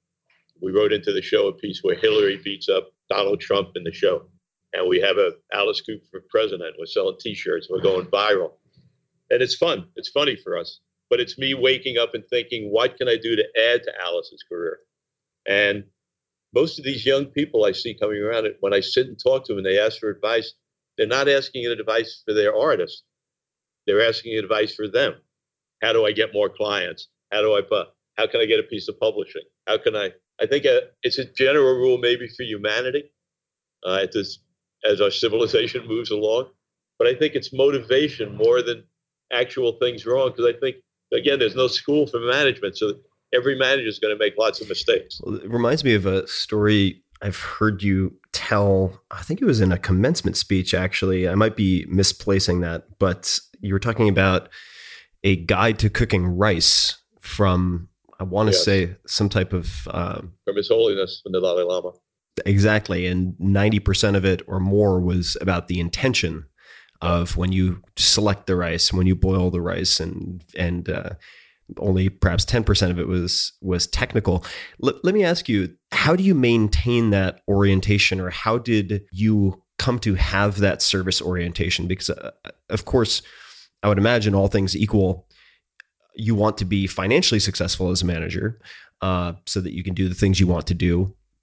We wrote into the show a piece where Hillary beats up Donald Trump in the show. And we have a Alice Cooper for president. We're selling T-shirts. We're going viral. And it's fun. It's funny for us. But it's me waking up and thinking, what can I do to add to Alice's career? And most of these young people I see coming around, when I sit and talk to them and they ask for advice, they're not asking advice for their artist. They're asking advice for them. How do I get more clients? How do I put, how can I get a piece of publishing? How can I, I think a, it's a general rule maybe for humanity uh, as, as our civilization moves along. But I think it's motivation more than actual things wrong. Because I think, again, there's no school for management. So every manager is going to make lots of mistakes. Well, it reminds me of a story I've heard you tell. I think it was in a commencement speech, actually. I might be misplacing that, but you were talking about a guide to cooking rice from, I want to yes. say, some type of... Uh, from His Holiness, from the Dalai Lama. Exactly. And ninety percent of it or more was about the intention of when you select the rice, when you boil the rice, and and uh, only perhaps ten percent of it was was technical. L- let me ask you, how do you maintain that orientation, or how did you come to have that service orientation? Because, uh, of course, I would imagine, all things equal, you want to be financially successful as a manager uh, so that you can do the things you want to do.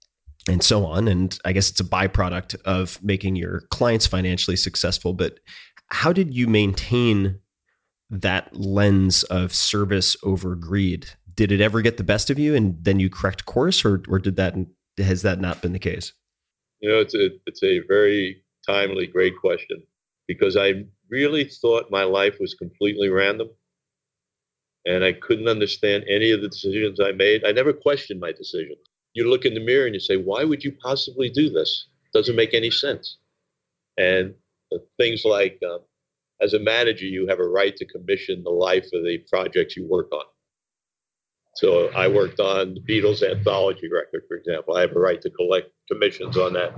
and so on. And I guess it's a byproduct of making your clients financially successful. But how did you maintain that lens of service over greed? Did it ever get the best of you and then you correct course, or or did that has that not been the case? You know, it's a it's a very timely, great question, because I really thought my life was completely random, and I couldn't understand any of the decisions I made. I never questioned my decisions. You look in the mirror and you say, "Why would you possibly do this? Doesn't make any sense." And uh, things like, um, as a manager, you have a right to commission the life of the projects you work on. So I worked on the Beatles anthology record, for example. I have a right to collect commissions on that.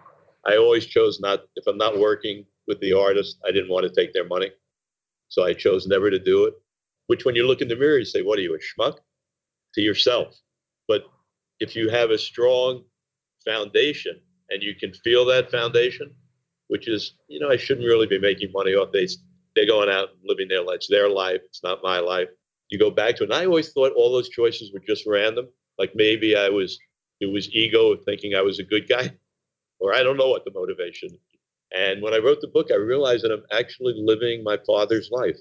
I always chose not, if I'm not working with the artist, I didn't want to take their money. So I chose never to do it, which when you look in the mirror, you say, what are you, a schmuck? To yourself. But if you have a strong foundation and you can feel that foundation, which is, you know, I shouldn't really be making money off these. They're going out and living their life. It's their life. It's not my life. You go back to it. And I always thought all those choices were just random. Like maybe I was, it was ego of thinking I was a good guy, or I don't know what the motivation. And when I wrote the book, I realized that I'm actually living my father's life.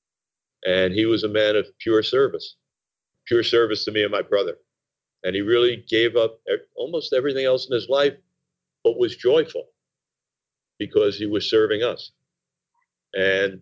And he was a man of pure service, pure service to me and my brother. And he really gave up almost everything else in his life, but was joyful because he was serving us. And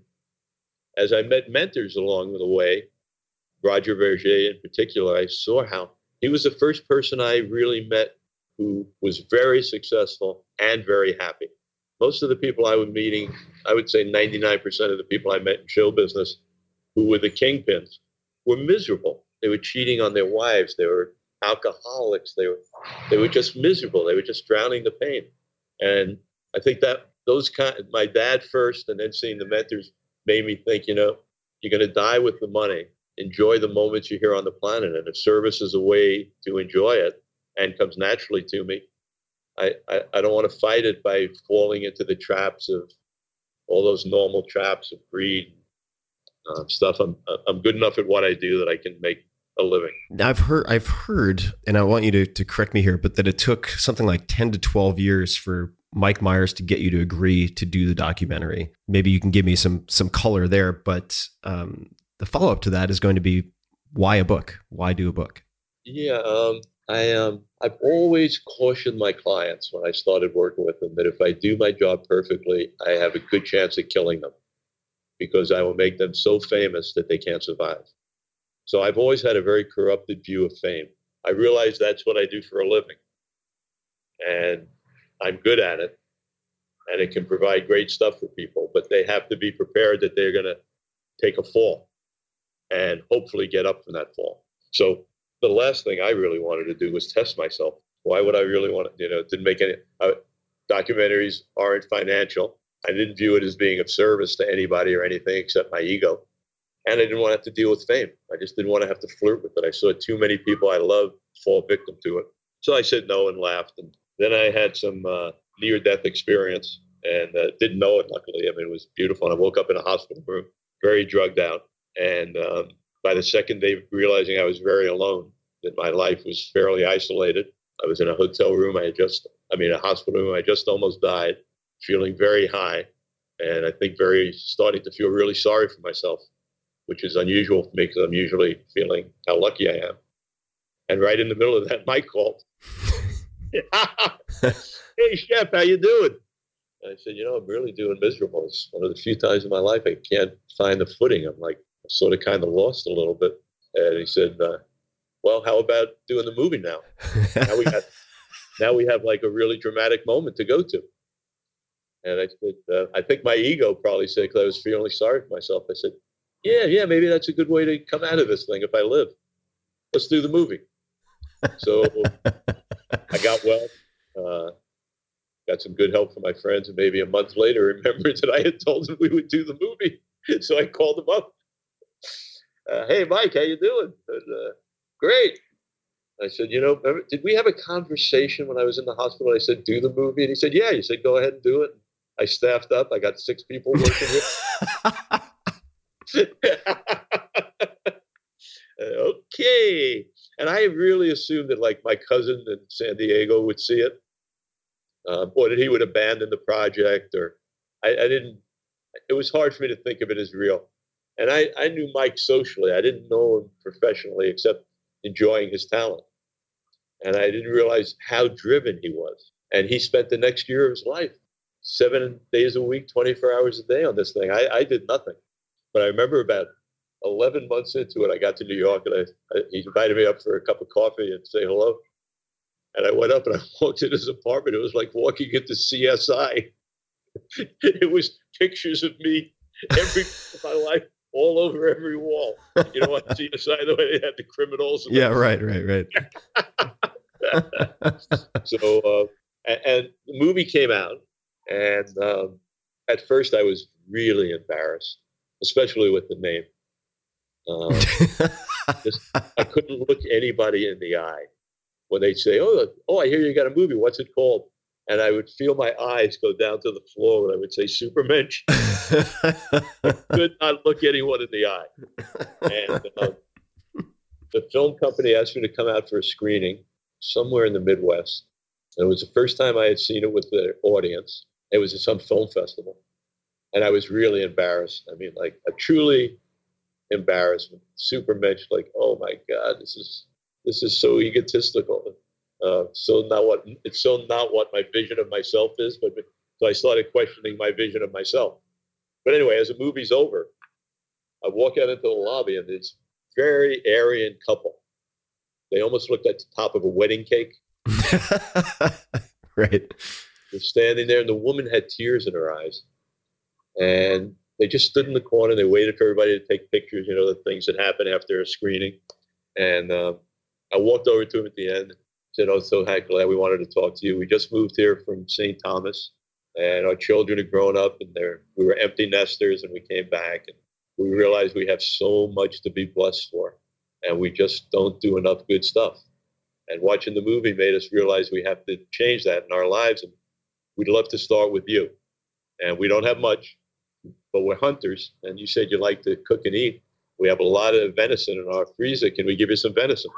as I met mentors along the way, Roger Verger in particular, I saw how he was the first person I really met who was very successful and very happy. Most of the people I was meeting, I would say ninety-nine percent of the people I met in show business who were the kingpins were miserable. They were cheating on their wives. They were alcoholics. They were, they were just miserable. They were just drowning the pain. And I think that those kind, my dad first, and then seeing the mentors made me think, you know, you're going to die with the money. Enjoy the moments you're here on the planet. And if service is a way to enjoy it and comes naturally to me, I, I, I don't want to fight it by falling into the traps of all those normal traps of greed uh, stuff. I'm I'm good enough at what I do that I can make a living. Now I've heard, I've heard, and I want you to, to correct me here, but that it took something like ten to twelve years for Mike Myers to get you to agree to do the documentary. Maybe you can give me some some color there, but um, the follow up to that is going to be, why a book? Why do a book? Yeah, um, I um, I've always cautioned my clients when I started working with them that if I do my job perfectly, I have a good chance of killing them, because I will make them so famous that they can't survive. So I've always had a very corrupted view of fame. I realize that's what I do for a living, and I'm good at it, and it can provide great stuff for people, but they have to be prepared that they're going to take a fall and hopefully get up from that fall. So the last thing I really wanted to do was test myself. Why would I really want to, you know, it didn't make any, uh, documentaries aren't financial. I didn't view it as being of service to anybody or anything except my ego. And I didn't want to have to deal with fame. I just didn't want to have to flirt with it. I saw too many people I loved fall victim to it. So I said no and laughed. And then I had some uh, near-death experience and uh, didn't know it, luckily. I mean, it was beautiful. And I woke up in a hospital room, very drugged out. And um, by the second day, realizing I was very alone, that my life was fairly isolated. I was in a hotel room. I had just, I mean, a hospital room. I just almost died, feeling very high. And I think very, starting to feel really sorry for myself, which is unusual for me because I'm usually feeling how lucky I am. And right in the middle of that, Mike called. Hey, Chef, how you doing? And I said, you know, I'm really doing miserable. It's one of the few times in my life I can't find the footing. I'm like, sort of kind of lost a little bit. And he said, uh, well, how about doing the movie now? now we have, now we have like a really dramatic moment to go to. And I said, uh, I think my ego probably said, because I was feeling sorry for myself. I said, yeah, yeah, maybe that's a good way to come out of this thing if I live. Let's do the movie. So I got well, uh, got some good help from my friends, and maybe a month later remembered that I had told them we would do the movie. So I called him up. Uh, hey, Mike, how you doing? And, uh, great. I said, you know, remember, did we have a conversation when I was in the hospital? I said, do the movie. And he said, yeah. He said, go ahead and do it. I staffed up. I got six people working here. Okay. And I really assumed that like my cousin in San Diego would see it, um, or that he would abandon the project, or I, I didn't, it was hard for me to think of it as real. And I, I knew Mike socially. I didn't know him professionally except enjoying his talent. And I didn't realize how driven he was. And he spent the next year of his life, seven days a week, twenty-four hours a day on this thing. I, I did nothing. But I remember about eleven months into it, I got to New York, and I, I, he invited me up for a cup of coffee and say hello. And I went up and I walked in his apartment. It was like walking into C S I. It was pictures of me every of my life all over every wall. You know, on C S I, the way they had the criminals. Yeah, right, right, right. So, uh, and, and the movie came out, and um, at first I was really embarrassed, especially with the name. Um, just, I couldn't look anybody in the eye when they'd say, "Oh, oh, I hear you got a movie. What's it called?" And I would feel my eyes go down to the floor when I would say Supermensch. I could not look anyone in the eye. And uh, the film company asked me to come out for a screening somewhere in the Midwest. And it was the first time I had seen it with the audience. It was at some film festival. And I was really embarrassed. I mean, like a truly embarrassment. Supermensch, like, oh my God, this is this is so egotistical. Uh, so not what it's so not what my vision of myself is. But so I started questioning my vision of myself. But anyway, as the movie's over, I walk out into the lobby, and this very Aryan couple. They almost looked at the top of a wedding cake. Right. They're standing there, and the woman had tears in her eyes. And they just stood in the corner. They waited for everybody to take pictures, you know, the things that happen after a screening. And uh, I walked over to him at the end, said, "Oh, so glad we wanted to talk to you. We just moved here from Saint Thomas, and our children had grown up, and they're, we were empty nesters, and we came back, and we realized we have so much to be blessed for, and we just don't do enough good stuff. And watching the movie made us realize we have to change that in our lives, and we'd love to start with you. And we don't have much, but we're hunters, and you said you like to cook and eat. We have a lot of venison in our freezer. Can we give you some venison?"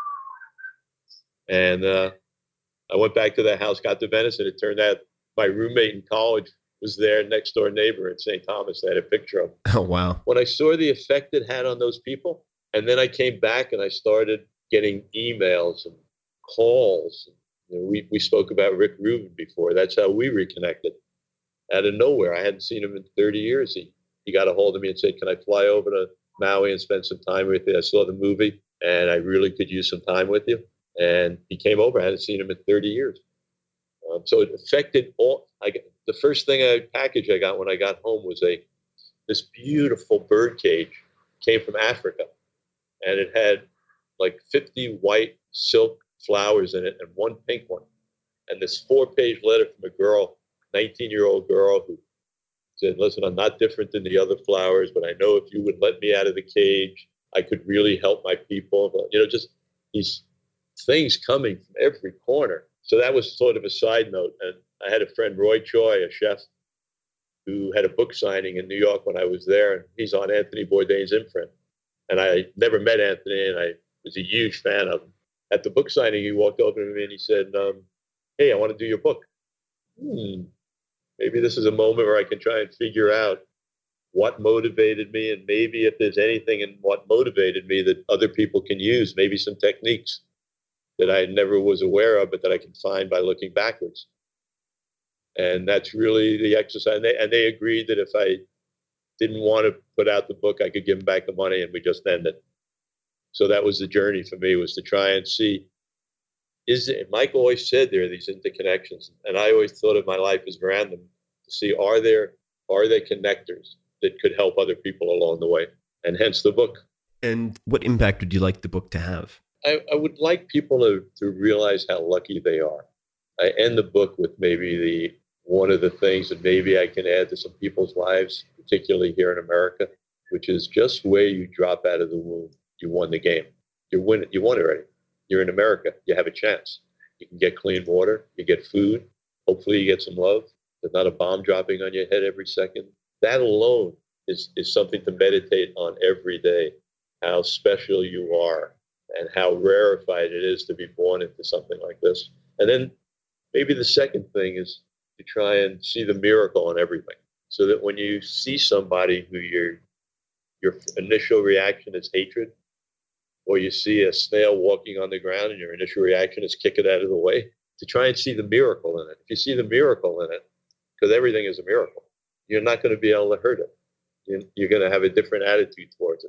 And uh, I went back to the house, got the venison. It turned out my roommate in college was their next door neighbor in Saint Thomas. They had a picture of him. Oh, wow. When I saw the effect it had on those people, and then I came back and I started getting emails and calls. You know, we, we spoke about Rick Rubin before. That's how we reconnected. Out of nowhere, I hadn't seen him in thirty years. He, he got a hold of me and said, "Can I fly over to Maui and spend some time with you? I saw the movie, and I really could use some time with you." And he came over. I hadn't seen him in thirty years. Um, so it affected all. I got, the first thing I package I got when I got home was a this beautiful bird cage. Came from Africa, and it had like fifty white silk flowers in it and one pink one. And this four-page letter from a girl, nineteen-year-old girl, who said, "Listen, I'm not different than the other flowers, but I know if you would let me out of the cage, I could really help my people." You know, just these things coming from every corner. So that was sort of a side note. And I had a friend, Roy Choi, a chef, who had a book signing in New York when I was there. And he's on Anthony Bourdain's imprint. And I never met Anthony, and I was a huge fan of him. At the book signing, he walked over to me and he said, um, "Hey, I want to do your book." Hmm. Maybe this is a moment where I can try and figure out what motivated me, and maybe if there's anything in what motivated me that other people can use, maybe some techniques that I never was aware of, but that I can find by looking backwards. And that's really the exercise. And they, and they agreed that if I didn't want to put out the book, I could give them back the money, and we just ended. So that was the journey for me, was to try and see, is it, Mike always said there are these interconnections. And I always thought of my life as random, to see, are there, are there connectors that could help other people along the way? And hence the book. And what impact would you like the book to have? I, I would like people to, to realize how lucky they are. I end the book with maybe the one of the things that maybe I can add to some people's lives, particularly here in America, which is just where you drop out of the womb, you won the game. You win it. You won already. You're in America. You have a chance. You can get clean water. You get food. Hopefully you get some love. There's not a bomb dropping on your head every second. That alone is, is something to meditate on every day, how special you are and how rarefied it is to be born into something like this. And then maybe the second thing is to try and see the miracle in everything, so that when you see somebody who your your initial reaction is hatred, or you see a snail walking on the ground and your initial reaction is kick it out of the way, to try and see the miracle in it. If you see the miracle in it, because everything is a miracle, you're not going to be able to hurt it. You're going to have a different attitude towards it.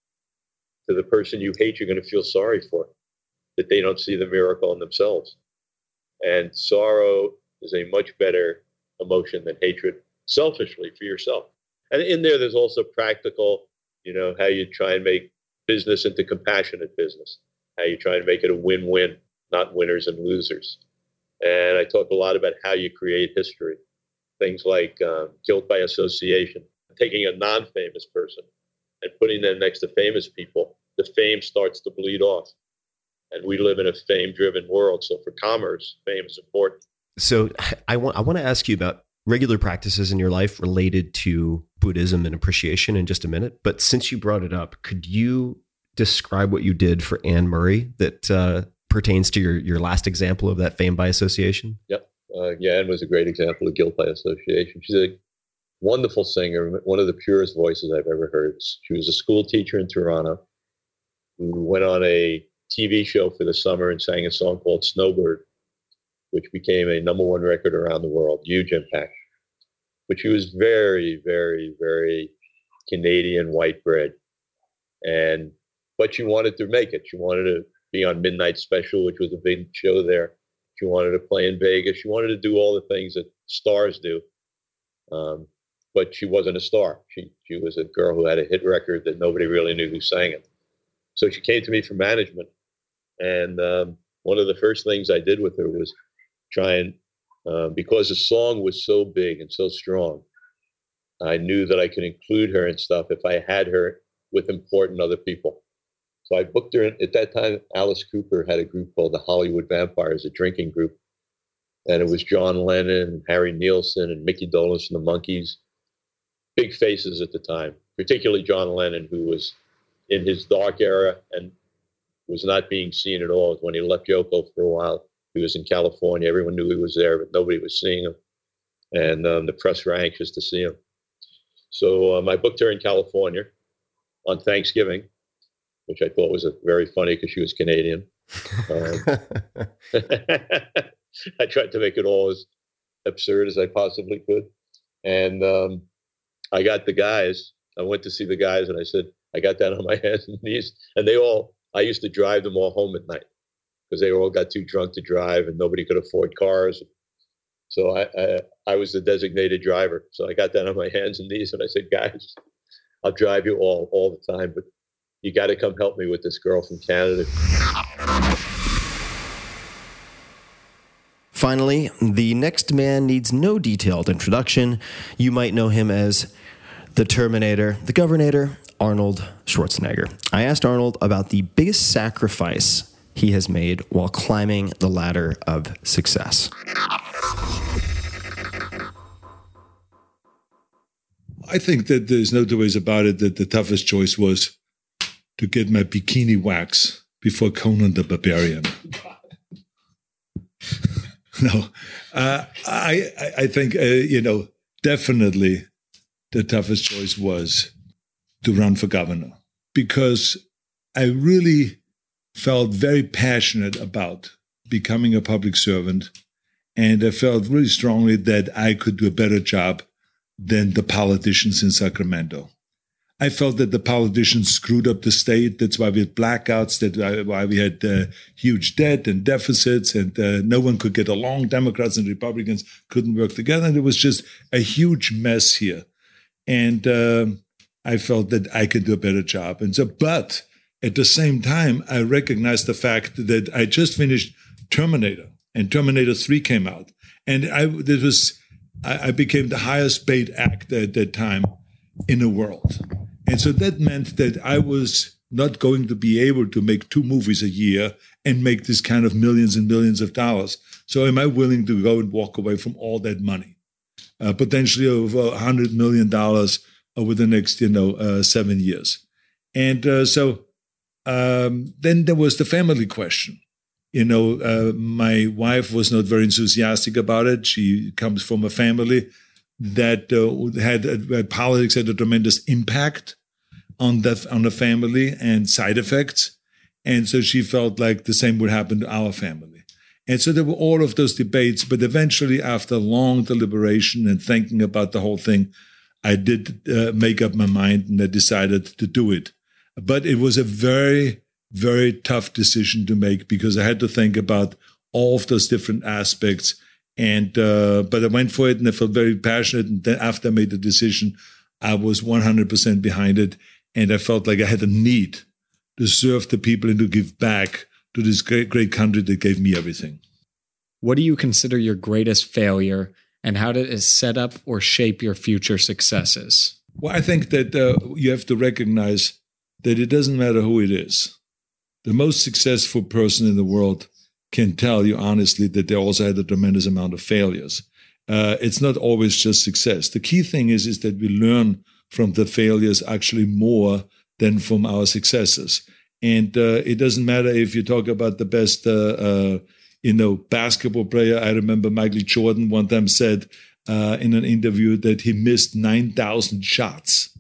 To the person you hate, you're going to feel sorry for, that they don't see the miracle in themselves. And sorrow is a much better emotion than hatred, selfishly for yourself. And in there, there's also practical, you know, how you try and make business into compassionate business, how you try and make it a win-win, not winners and losers. And I talk a lot about how you create history, things like um, guilt by association, taking a non-famous person and putting them next to famous people. The fame starts to bleed off. And we live in a fame-driven world. So for commerce, fame is important. So I want I want to ask you about regular practices in your life related to Buddhism and appreciation in just a minute. But since you brought it up, could you describe what you did for Anne Murray that uh, pertains to your, your last example of that fame by association? Yep. Uh, yeah, Anne was a great example of guilt by association. She's a wonderful singer, one of the purest voices I've ever heard. She was a school teacher in Toronto who went on a T V show for the summer and sang a song called Snowbird, which became a number one record around the world, huge impact. But she was very, very, very Canadian white bread. And, but she wanted to make it. She wanted to be on Midnight Special, which was a big show there. She wanted to play in Vegas. She wanted to do all the things that stars do. Um, but she wasn't a star. She, she was a girl who had a hit record that nobody really knew who sang it. So she came to me for management. And um, one of the first things I did with her was try and, uh, because the song was so big and so strong, I knew that I could include her and stuff if I had her with important other people. So I booked her. At that time, Alice Cooper had a group called the Hollywood Vampires, a drinking group. And it was John Lennon, Harry Nilsson, and Mickey Dolenz and the Monkees. Big faces at the time, particularly John Lennon, who was in his dark era and was not being seen at all. When he left Yoko for a while, he was in California. Everyone knew he was there, but nobody was seeing him. And um, the press were anxious to see him. So um, I booked her in California on Thanksgiving, which I thought was a, very funny because she was Canadian. Um, I tried to make it all as absurd as I possibly could. And um, I got the guys. I went to see the guys and I said, I got down on my hands and knees. And they all, I used to drive them all home at night because they all got too drunk to drive and nobody could afford cars. So I, I, I was the designated driver. So I got down on my hands and knees and I said, guys, I'll drive you all, all the time, but you got to come help me with this girl from Canada. Finally, the next man needs no detailed introduction. You might know him as the Terminator, the Governator, Arnold Schwarzenegger. I asked Arnold about the biggest sacrifice he has made while climbing the ladder of success. I think that there's no two ways about it that the toughest choice was to get my bikini wax before Conan the Barbarian. no, uh, I, I think, uh, you know, definitely the toughest choice was to run for governor because I really felt very passionate about becoming a public servant. And I felt really strongly that I could do a better job than the politicians in Sacramento. I felt that the politicians screwed up the state. That's why we had blackouts, that's why we had uh, huge debt and deficits, and uh, no one could get along. Democrats and Republicans couldn't work together. And it was just a huge mess here. And uh, I felt that I could do a better job. And so, but at the same time, I recognized the fact that I just finished Terminator, and Terminator three came out. And I, this was, I, I became the highest paid actor at that time in the world. And so that meant that I was not going to be able to make two movies a year and make this kind of millions and millions of dollars. So am I willing to go and walk away from all that money? Uh, potentially over one hundred million dollars over the next, you know, uh, seven years. And uh, so um, then there was the family question. You know, uh, my wife was not very enthusiastic about it. She comes from a family that uh, had uh, politics had a tremendous impact on the on the family and side effects, and so she felt like the same would happen to our family. And so there were all of those debates, but eventually, after long deliberation and thinking about the whole thing, I did uh, make up my mind and I decided to do it. But it was a very, very tough decision to make because I had to think about all of those different aspects. And uh, but I went for it and I felt very passionate. And then after I made the decision, I was one hundred percent behind it. And I felt like I had a need to serve the people and to give back to this great, great country that gave me everything. What do you consider your greatest failure, and how did it set up or shape your future successes? Well, I think that uh, you have to recognize that it doesn't matter who it is. The most successful person in the world can tell you honestly that they also had a tremendous amount of failures. Uh, it's not always just success. The key thing is, is that we learn from the failures actually more than from our successes. And uh, it doesn't matter if you talk about the best, uh, uh, you know, basketball player. I remember Michael Jordan one time said uh, in an interview that he missed nine thousand shots.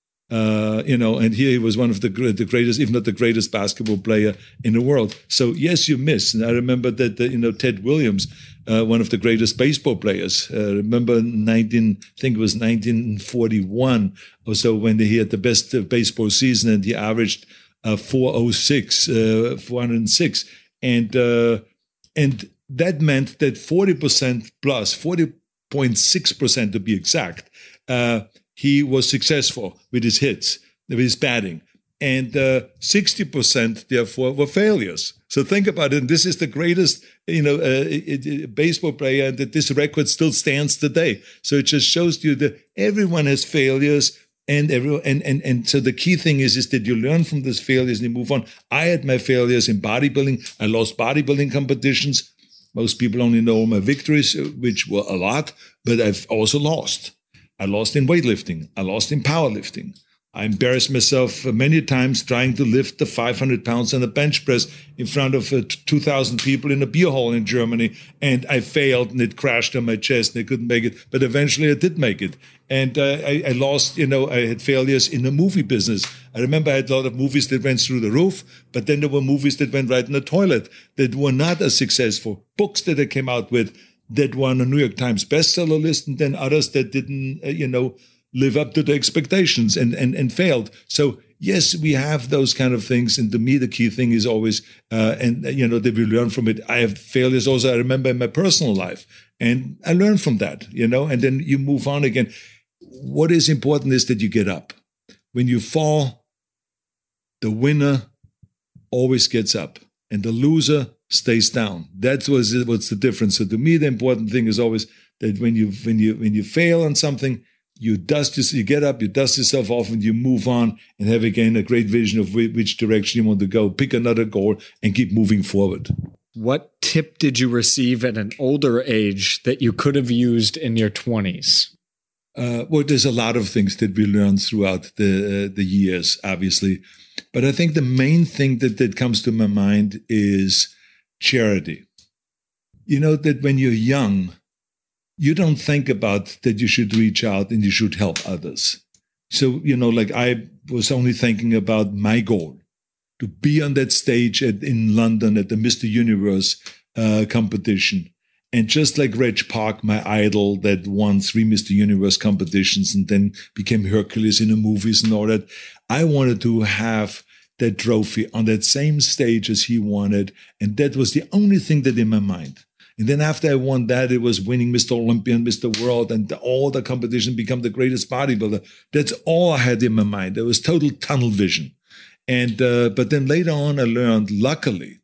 Uh, you know, and here he was one of the, the greatest, if not the greatest basketball player in the world. So yes, you miss. And I remember that, uh, you know, Ted Williams, uh, one of the greatest baseball players. Uh, remember nineteen, I think it was nineteen forty-one or so when he had the best uh, baseball season and he averaged uh, four oh six, uh, four hundred six. And, uh, and that meant that forty percent plus, forty point six percent to be exact, uh, he was successful with his hits, with his batting. And uh, sixty percent, therefore, were failures. So think about it. And this is the greatest, you know, uh, it, it, baseball player, and that this record still stands today. So it just shows you that everyone has failures. And, every, and and and so the key thing is, is that you learn from those failures and you move on. I had my failures in bodybuilding. I lost bodybuilding competitions. Most people only know my victories, which were a lot, but I've also lost. I lost in weightlifting. I lost in powerlifting. I embarrassed myself many times trying to lift the five hundred pounds on a bench press in front of uh, two thousand people in a beer hall in Germany. And I failed and it crashed on my chest and I couldn't make it. But eventually I did make it. And uh, I, I lost, you know, I had failures in the movie business. I remember I had a lot of movies that went through the roof, but then there were movies that went right in the toilet that were not as successful. Books that I came out with that were on a New York Times bestseller list, and then others that didn't, uh, you know, live up to the expectations and, and, and failed. So yes, we have those kind of things. And to me, the key thing is always, uh, and you know, that we learn from it. I have failures also, I remember in my personal life, and I learned from that, you know, and then you move on again. What is important is that you get up. When you fall, the winner always gets up and the loser stays down. That's what's, what's the difference. So to me, the important thing is always that when you, when you, when you fail on something, you dust, you get up, you dust yourself off, and you move on and have again a great vision of which direction you want to go. Pick another goal and keep moving forward. What tip did you receive at an older age that you could have used in your twenties? Uh, well, there's a lot of things that we learned throughout the uh, the years, obviously. But I think the main thing that, that comes to my mind is charity. You know, that when you're young, you don't think about that you should reach out and you should help others. So, you know, like I was only thinking about my goal, to be on that stage at, in London at the Mister Universe uh, competition. And just like Reg Park, my idol that won three Mister Universe competitions and then became Hercules in the movies and all that, I wanted to have that trophy on that same stage as he wanted. And that was the only thing that in my mind. And then after I won that, it was winning Mister Olympia and Mister World and all the competition, become the greatest bodybuilder. That's all I had in my mind. There was total tunnel vision. And uh, but then later on, I learned, luckily,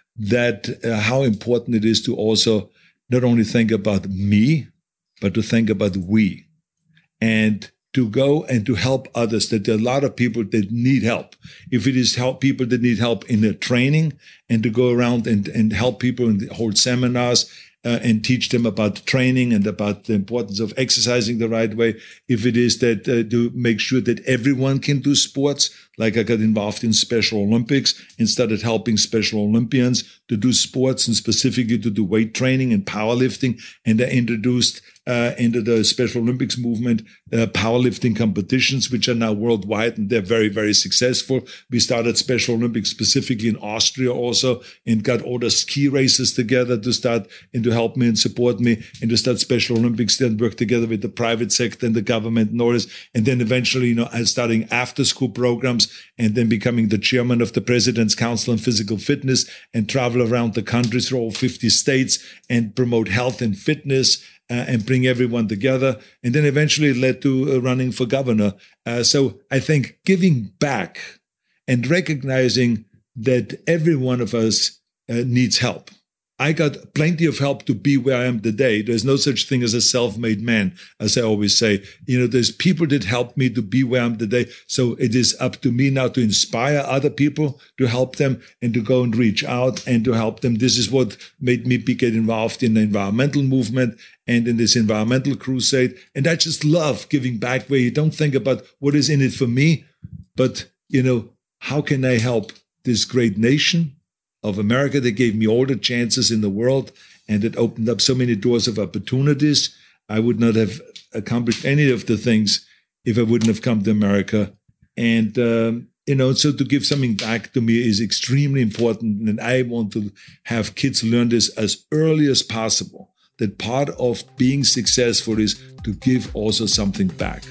that uh, how important it is to also not only think about me, but to think about we. And to go and to help others, that there are a lot of people that need help. If it is help people that need help in their training, and to go around and, and help people and hold seminars uh, and teach them about training and about the importance of exercising the right way. If it is that uh, to make sure that everyone can do sports, like I got involved in Special Olympics and started helping Special Olympians to do sports and specifically to do weight training and powerlifting. And I introduced uh, into the Special Olympics movement uh, powerlifting competitions, which are now worldwide, and they're very, very successful. We started Special Olympics specifically in Austria also, and got all the ski races together to start and to help me and support me, and to start Special Olympics, then work together with the private sector and the government and all this. And then eventually, you know, I starting after school programs, and then becoming the chairman of the President's Council on Physical Fitness, and travel around the country through all fifty states and promote health and fitness uh, and bring everyone together. And then eventually it led to uh, running for governor. Uh, so I think giving back and recognizing that every one of us uh, needs help. I got plenty of help to be where I am today. There's no such thing as a self-made man, as I always say. You know, there's people that helped me to be where I am today. So it is up to me now to inspire other people, to help them, and to go and reach out and to help them. This is what made me be, get involved in the environmental movement and in this environmental crusade. And I just love giving back, where you don't think about what is in it for me, but, you know, how can I help this great nation of America that gave me all the chances in the world and that opened up so many doors of opportunities. I would not have accomplished any of the things if I wouldn't have come to America. And, um, you know, so to give something back to me is extremely important. And I want to have kids learn this as early as possible, that part of being successful is to give also something back.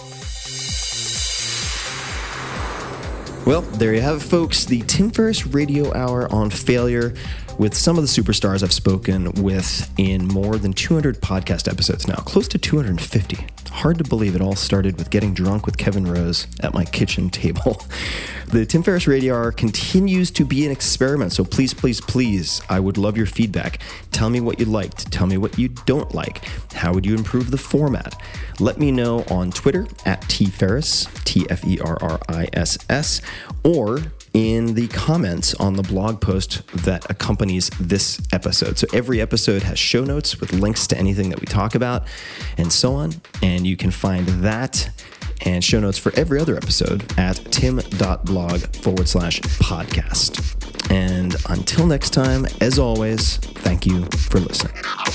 Well, there you have it, folks. The Tim Ferriss Radio Hour on failure with some of the superstars I've spoken with in more than two hundred podcast episodes now, close to two hundred fifty. Hard to believe it all started with getting drunk with Kevin Rose at my kitchen table. The Tim Ferriss Radio Hour continues to be an experiment, so please, please, please, I would love your feedback. Tell me what you liked. Tell me what you don't like. How would you improve the format? Let me know on Twitter at tferriss, T F E R R I S S, or in the comments on the blog post that accompanies this episode. So every episode has show notes with links to anything that we talk about and so on. And you can find that and show notes for every other episode at tim.blog forward slash podcast. And until next time, as always, thank you for listening.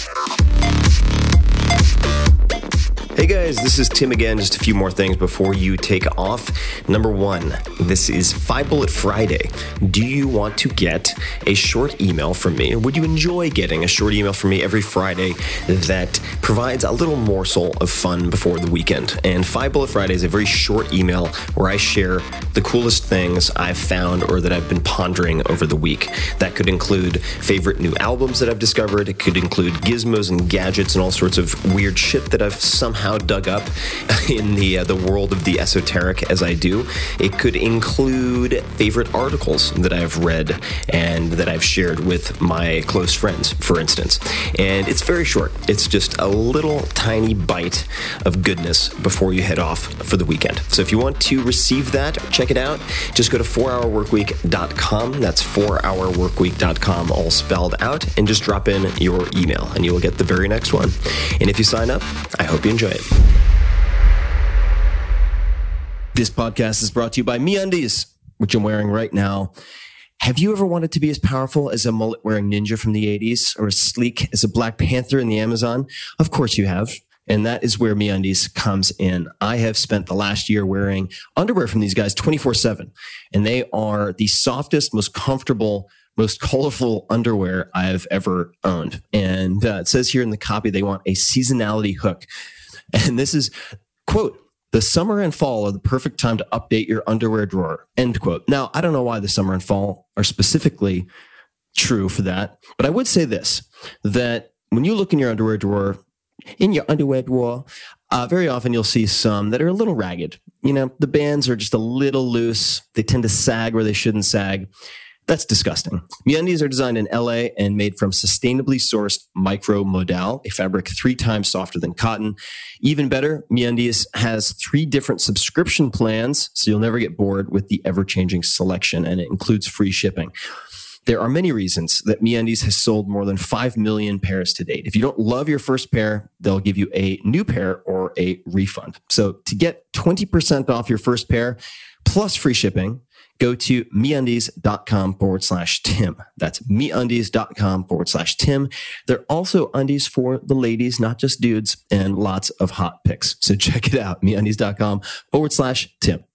Hey guys, this is Tim again. Just a few more things before you take off. Number one, this is Five Bullet Friday. Do you want to get a short email from me? Or would you enjoy getting a short email from me every Friday that provides a little morsel of fun before the weekend? And Five Bullet Friday is a very short email where I share the coolest things I've found or that I've been pondering over the week. That could include favorite new albums that I've discovered. It could include gizmos and gadgets and all sorts of weird shit that I've somehow dug up in the uh, the world of the esoteric as I do. It could include favorite articles that I've read and that I've shared with my close friends, for instance. And it's very short. It's just a little tiny bite of goodness before you head off for the weekend. So if you want to receive that, check it out. Just go to four hour work week dot com. That's four hour work week dot com, all spelled out, and just drop in your email and you will get the very next one. And if you sign up, I hope you enjoy it. This podcast is brought to you by MeUndies, which I'm wearing right now. Have you ever wanted to be as powerful as a mullet-wearing ninja from the eighties or as sleek as a Black Panther in the Amazon? Of course you have. And that is where MeUndies comes in. I have spent the last year wearing underwear from these guys twenty-four seven, and they are the softest, most comfortable, most colorful underwear I've ever owned. And uh, it says here in the copy, they want a seasonality hook. And this is, quote, "The summer and fall are the perfect time to update your underwear drawer," end quote. Now, I don't know why the summer and fall are specifically true for that, but I would say this, that when you look in your underwear drawer, in your underwear drawer, uh, very often you'll see some that are a little ragged. You know, the bands are just a little loose. They tend to sag where they shouldn't sag. That's disgusting. MeUndies are designed in L A and made from sustainably sourced micro modal, a fabric three times softer than cotton. Even better, MeUndies has three different subscription plans, so you'll never get bored with the ever-changing selection, and it includes free shipping. There are many reasons that MeUndies has sold more than five million pairs to date. If you don't love your first pair, they'll give you a new pair or a refund. So to get twenty percent off your first pair plus free shipping, go to MeUndies.com forward slash Tim. That's MeUndies.com forward slash Tim. There are also undies for the ladies, not just dudes, and lots of hot pics. So check it out, MeUndies.com forward slash Tim.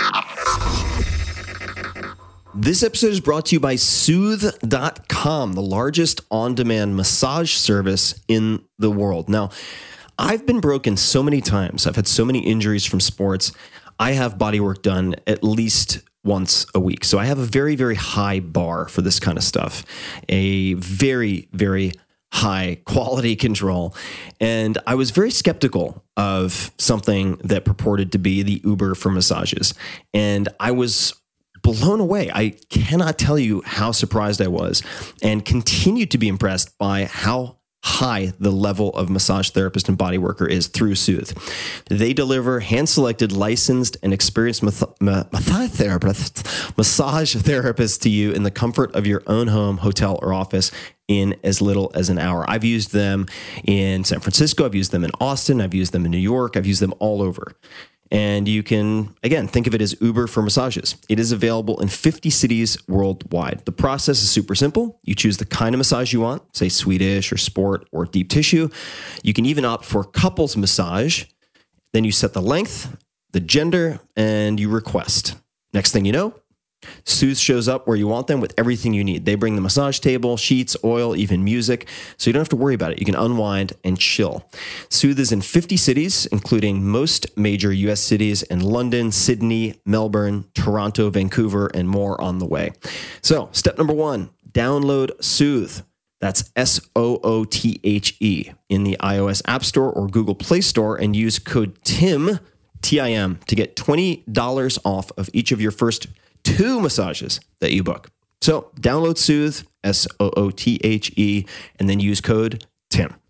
This episode is brought to you by Soothe dot com, the largest on-demand massage service in the world. Now, I've been broken so many times. I've had so many injuries from sports. I have bodywork done at least once a week. So I have a very, very high bar for this kind of stuff, a very, very high quality control. And I was very skeptical of something that purported to be the Uber for massages. And I was blown away. I cannot tell you how surprised I was and continue to be impressed by how high the level of massage therapist and body worker is through Soothe. They deliver hand-selected, licensed, and experienced math- ma- massage therapists, massage therapists to you in the comfort of your own home, hotel, or office in as little as an hour. I've used them in San Francisco. I've used them in Austin. I've used them in New York. I've used them all over. And you can, again, think of it as Uber for massages. It is available in fifty cities worldwide. The process is super simple. You choose the kind of massage you want, say Swedish or sport or deep tissue. You can even opt for couples massage. Then you set the length, the gender, and you request. Next thing you know, Soothe shows up where you want them with everything you need. They bring the massage table, sheets, oil, even music, so you don't have to worry about it. You can unwind and chill. Soothe is in fifty cities, including most major U S cities and London, Sydney, Melbourne, Toronto, Vancouver, and more on the way. So step number one, download Soothe. That's S O O T H E in the iOS App Store or Google Play Store and use code TIM, T I M, to get twenty dollars off of each of your first two massages that you book. So download Soothe, S O O T H E, and then use code TIM.